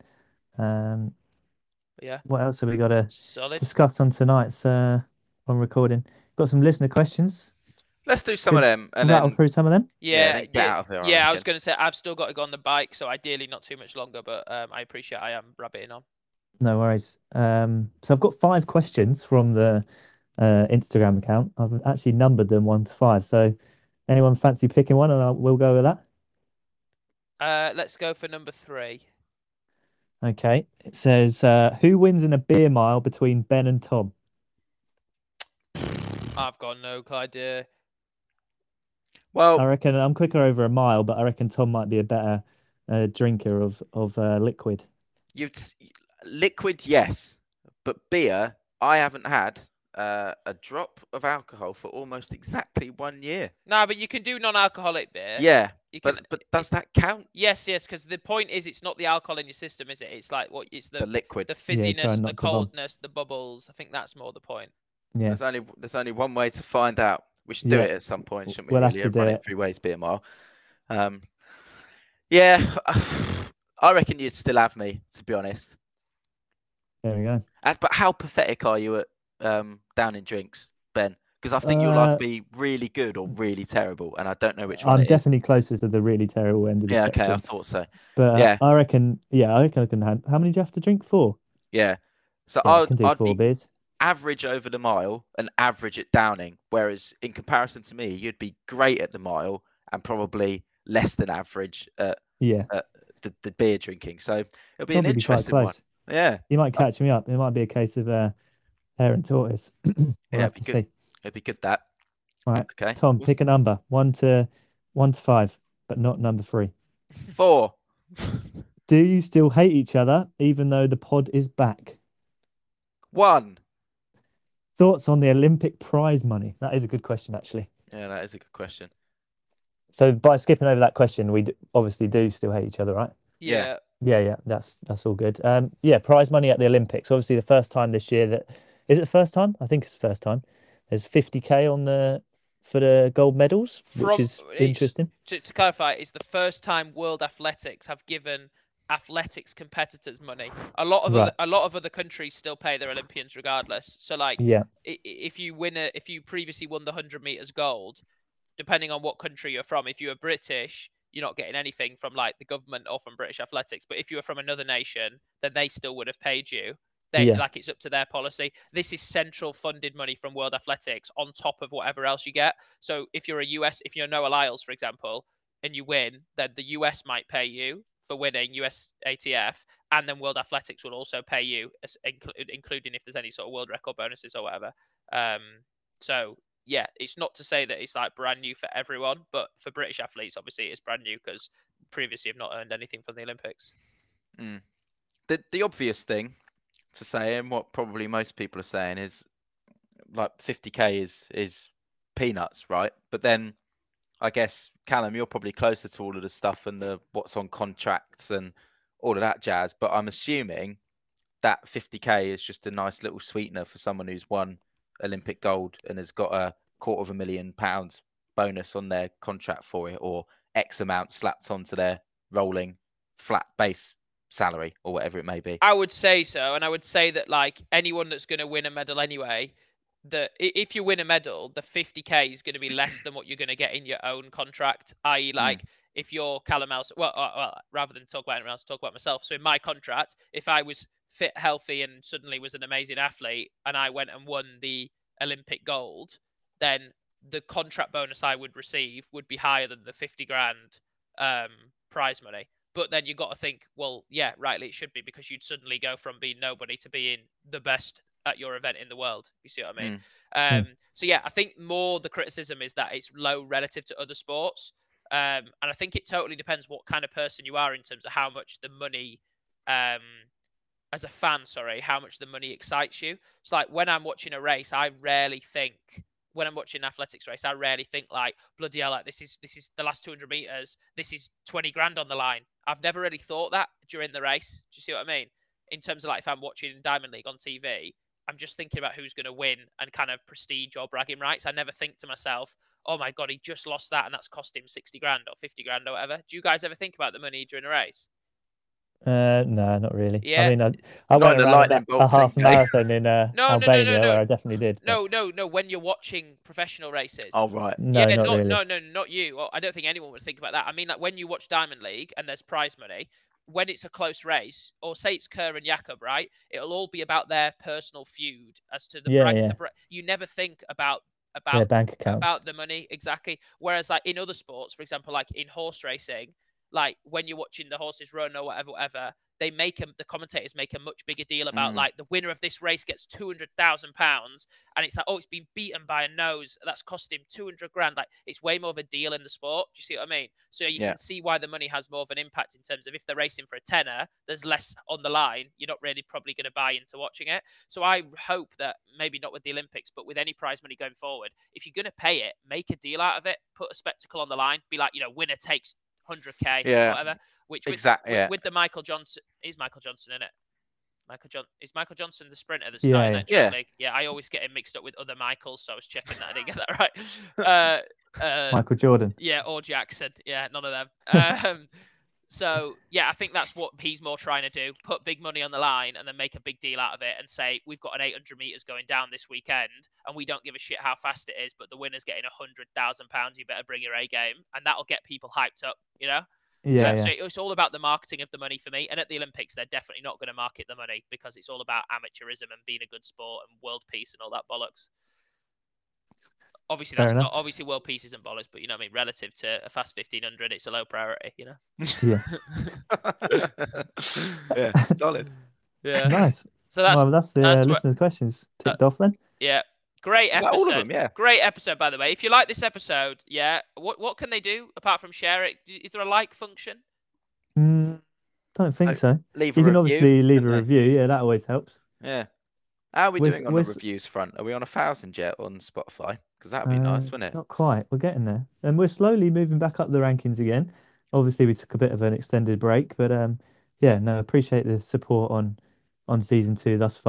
S3: Yeah.
S1: What else have we got to
S3: Solid.
S1: discuss on tonight's on recording? Got some listener questions.
S2: Let's do some of them and
S1: rattle
S2: then
S1: through some of them.
S3: Yeah,
S2: get out of here.
S3: Yeah, I was going to say I've still got to go on the bike, so ideally not too much longer. But I appreciate I am rabbiting on.
S1: No worries. So I've got 5 questions from the Instagram account. I've actually numbered them 1 to 5. So anyone fancy picking one, and we'll go with
S3: that. Let's go for number 3.
S1: Okay. It says, who wins in a beer mile between Ben and Tom?
S3: I've got no idea.
S2: Well,
S1: I reckon I'm quicker over a mile, but I reckon Tom might be a better drinker of liquid.
S2: Liquid, yes, but beer, I haven't had a drop of alcohol for almost exactly 1 year.
S3: No, but you can do non-alcoholic beer.
S2: Yeah, but does that count?
S3: Yes, because the point is, it's not the alcohol in your system, is it? It's like it's the
S2: liquid,
S3: the fizziness, the coldness, the bubbles. I think that's more the point.
S1: Yeah,
S2: there's only one way to find out. We should do it at some point, shouldn't we?
S1: We'll
S2: really?
S1: have to do it.
S2: 3 ways beer mile. Yeah, I reckon you'd still have me, to be honest.
S1: There we go.
S2: But how pathetic are you at down in drinks, Ben? Because I think you'll either be really good or really terrible, and I don't know which one.
S1: I'm definitely closest to the really terrible end of the spectrum.
S2: Okay, I thought so.
S1: But I reckon I can have. How many do you have to drink? 4.
S2: Yeah, so
S1: I can do 4 beers.
S2: Average over the mile and average at downing, whereas in comparison to me, you'd be great at the mile and probably less than average at the beer drinking. So it'll be an interesting one. Yeah,
S1: you might catch me up. It might be a case of hare and tortoise.
S2: It'd be good. It'd be good that.
S1: All right.
S2: Okay.
S1: Tom, pick a number 1 to 5, but not number 3.
S2: 4.
S1: Do you still hate each other even though the pod is back?
S2: 1.
S1: Thoughts on the Olympic prize money? That is a good question, actually.
S2: Yeah, that is a good question.
S1: So by skipping over that question, we obviously do still hate each other, right?
S3: Yeah.
S1: That's all good. Prize money at the Olympics. Obviously, the first time this year that Is it the first time? I think it's the first time. There's 50K on the for the gold medals, which
S3: From
S1: is interesting.
S3: to clarify, it's the first time World Athletics have given athletics competitors money.
S1: Right.
S3: A lot of other countries still pay their Olympians regardless. So like
S1: Yeah.
S3: if you previously won the 100 meters gold, depending on what country you're from, if you were British, you're not getting anything from like the government or from British athletics. But if you were from another nation, then they still would have paid you. They
S1: Yeah.
S3: like it's up to their policy. This is central funded money from World Athletics on top of whatever else you get. So if you're if you're Noah Lyles, for example, and you win, then the US might pay you for winning US ATF, and then World Athletics will also pay you, including if there's any sort of world record bonuses or whatever. So yeah, it's not to say that it's like brand new for everyone, but for British athletes, obviously it's brand new because previously have not earned anything from the Olympics.
S2: Mm. The obvious thing to say, and what probably most people are saying, is like 50K is peanuts, right? But then I guess, Callum, you're probably closer to all of the stuff and the what's on contracts and all of that jazz. But I'm assuming that 50K is just a nice little sweetener for someone who's won Olympic gold and has got a £250,000 bonus on their contract for it, or X amount slapped onto their rolling flat base salary or whatever it may be.
S3: I would say so, and I would say that like anyone that's going to win a medal anyway, that if you win a medal, the 50K is going to be less than what you're going to get in your own contract. I.e., like if you're Callum Elson, well, rather than talk about anyone else, talk about myself. So in my contract, if I was fit, healthy, and suddenly was an amazing athlete, and I went and won the Olympic gold, then the contract bonus I would receive would be higher than the 50 grand prize money. But then you got to think, well, yeah, rightly it should be, because you'd suddenly go from being nobody to being the best at your event in the world. You see what I mean? So yeah, I think more the criticism is that it's low relative to other sports. And I think it totally depends what kind of person you are in terms of how much the money, as a fan, how much the money excites you. It's like when I'm watching a race, I rarely think, when I'm watching an athletics race, I rarely think like, bloody hell, like this is the last 200 meters. This is 20 grand on the line. I've never really thought that during the race. Do you see what I mean? In terms of like if I'm watching Diamond League on TV, I'm just thinking about who's going to win and kind of prestige or bragging rights. I never think to myself, oh my God, he just lost that and that's cost him 60 grand or 50 grand or whatever. Do you guys ever think about the money during a race?
S1: No, not really.
S3: Yeah.
S1: I mean, I went around a half marathon in Albania where I definitely did.
S3: No. When you're watching professional races.
S2: Oh, right.
S1: No, not really.
S3: No, not you. Well, I don't think anyone would think about that. I mean, like when you watch Diamond League and there's prize money, when it's a close race, or say it's Kerr and Jakob, right? It'll all be about their personal feud as to the you never think about
S1: their bank accounts,
S3: about the money, exactly. Whereas like in other sports, for example, like in horse racing, like when you're watching the horses run or whatever, the commentators make a much bigger deal about like the winner of this race gets £200,000, and it's like, oh, it's been beaten by a nose that's cost him 200 grand. Like it's way more of a deal in the sport. Do you see what I mean? So you can see why the money has more of an impact in terms of if they're racing for a tenner, there's less on the line. You're not really probably going to buy into watching it. So I hope that maybe not with the Olympics, but with any prize money going forward, if you're going to pay it, make a deal out of it, put a spectacle on the line, be like, winner takes 100K, whatever. Which with the Michael Johnson, is Michael Johnson in it? Is Michael Johnson the sprinter that's starting that track league? Yeah, I always get him mixed up with other Michaels, so I was checking that I didn't get that right.
S1: Michael Jordan.
S3: Yeah, or Jackson. Yeah, none of them. So yeah, I think that's what he's more trying to do: put big money on the line and then make a big deal out of it, and say we've got an 800 meters going down this weekend, and we don't give a shit how fast it is, but the winner's getting £100,000. You better bring your A game, and that'll get people hyped up.
S1: Yeah.
S3: So it's all about the marketing of the money for me. And at the Olympics, they're definitely not going to market the money because it's all about amateurism and being a good sport and world peace and all that bollocks. Obviously, obviously world peace isn't bollocks, but you know what I mean. Relative to a fast 1500, it's a low priority.
S1: Yeah.
S2: Yeah, solid.
S3: Yeah.
S1: Nice.
S3: So that's
S1: the listeners' questions ticked off then.
S3: Yeah. Great episode.
S2: All of them, yeah.
S3: Great episode, by the way. If you like this episode, what can they do apart from share it? Is there a like function?
S1: Don't think so.
S2: You
S1: can obviously leave a review. Yeah, that always helps.
S2: Yeah. How are we doing on the reviews front? Are we on 1,000 yet on Spotify? Because that'd be nice, wouldn't it?
S1: Not quite. We're getting there, and we're slowly moving back up the rankings again. Obviously, we took a bit of an extended break, but appreciate the support on season 2 thus far.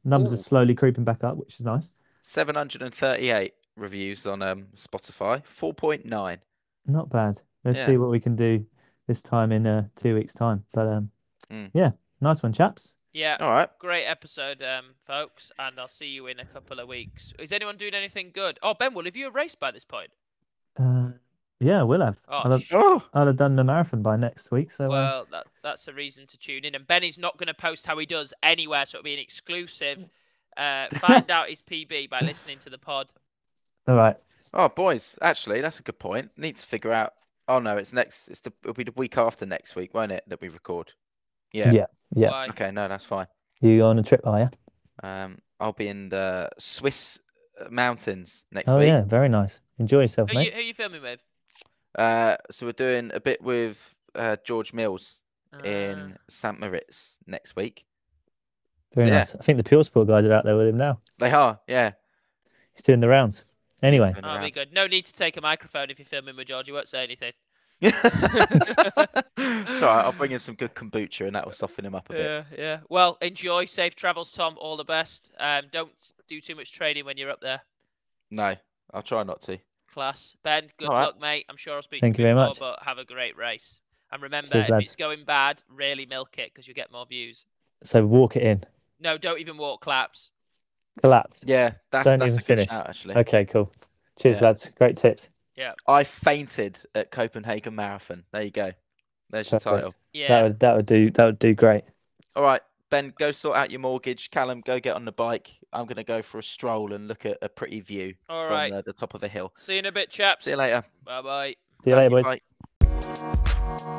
S1: Numbers are
S2: Ooh.
S1: slowly creeping back up, which is nice.
S2: 738 reviews on Spotify. 4.9.
S1: Not bad. Let's
S2: Yeah.
S1: see what we can do this time in 2 weeks' time. But yeah, nice one, chaps.
S3: Yeah.
S2: All right.
S3: Great episode, folks, and I'll see you in a couple of weeks. Is anyone doing anything good? Oh, Ben, will have you raced by this point?
S1: Yeah, we'll have.
S3: Oh,
S1: I'll have done the marathon by next week. So
S3: well, that's a reason to tune in. And Benny's not going to post how he does anywhere, so it'll be an exclusive. Find out his PB by listening to the pod.
S1: all right.
S2: Oh, boys, actually, that's a good point. Need to figure out. Oh no, it's next. It'll be the week after next week, won't it? That we record. Yeah.
S1: Yeah.
S3: Why?
S2: Okay, no, that's fine.
S1: You on a trip, are you?
S2: I'll be in the Swiss mountains next
S1: Oh
S2: week.
S1: yeah, very nice. Enjoy yourself, mate.
S3: Who are you filming with?
S2: So we're doing a bit with George Mills in St. Moritz next week.
S1: Very
S2: So,
S1: nice. I think the Pure Sport guys are out there with him now.
S2: They are, yeah.
S1: He's doing the rounds. Anyway,
S2: Doing the
S3: That'll be
S2: rounds.
S3: good. No need to take a microphone if you're filming with George. He won't say anything.
S2: It's all right. I'll bring him some good kombucha, and that will soften him up a bit.
S3: Yeah. Well, enjoy. Safe travels, Tom. All the best. Don't do too much training when you're up there.
S2: No, I'll try not to.
S3: Class. Ben, good
S2: All right.
S3: luck, mate. I'm sure I'll speak
S1: Thank
S3: to
S1: you
S3: you
S1: very
S3: more,
S1: much.
S3: but have a great race. And remember,
S1: Cheers,
S3: if
S1: lads.
S3: it's going bad, really milk it because you'll get more views.
S1: so walk it in.
S3: No, don't even walk claps.
S1: Collapse.
S2: Yeah, that's
S1: Don't
S2: a
S1: even
S2: good
S1: finish.
S2: shout, actually.
S1: Okay, cool. Cheers,
S2: Yeah.
S1: lads. Great tips.
S2: I fainted at Copenhagen Marathon. There you go. There's your
S1: Perfect.
S2: title.
S3: Yeah.
S1: That would do great.
S2: All right, Ben, go sort out your mortgage. Callum, go get on the bike. I'm going to go for a stroll and look at a pretty view
S3: All
S2: from
S3: right.
S2: the top of a hill.
S3: See you in a bit, chaps.
S2: See you later.
S3: Bye-bye.
S1: See you later, boys.
S2: Bye.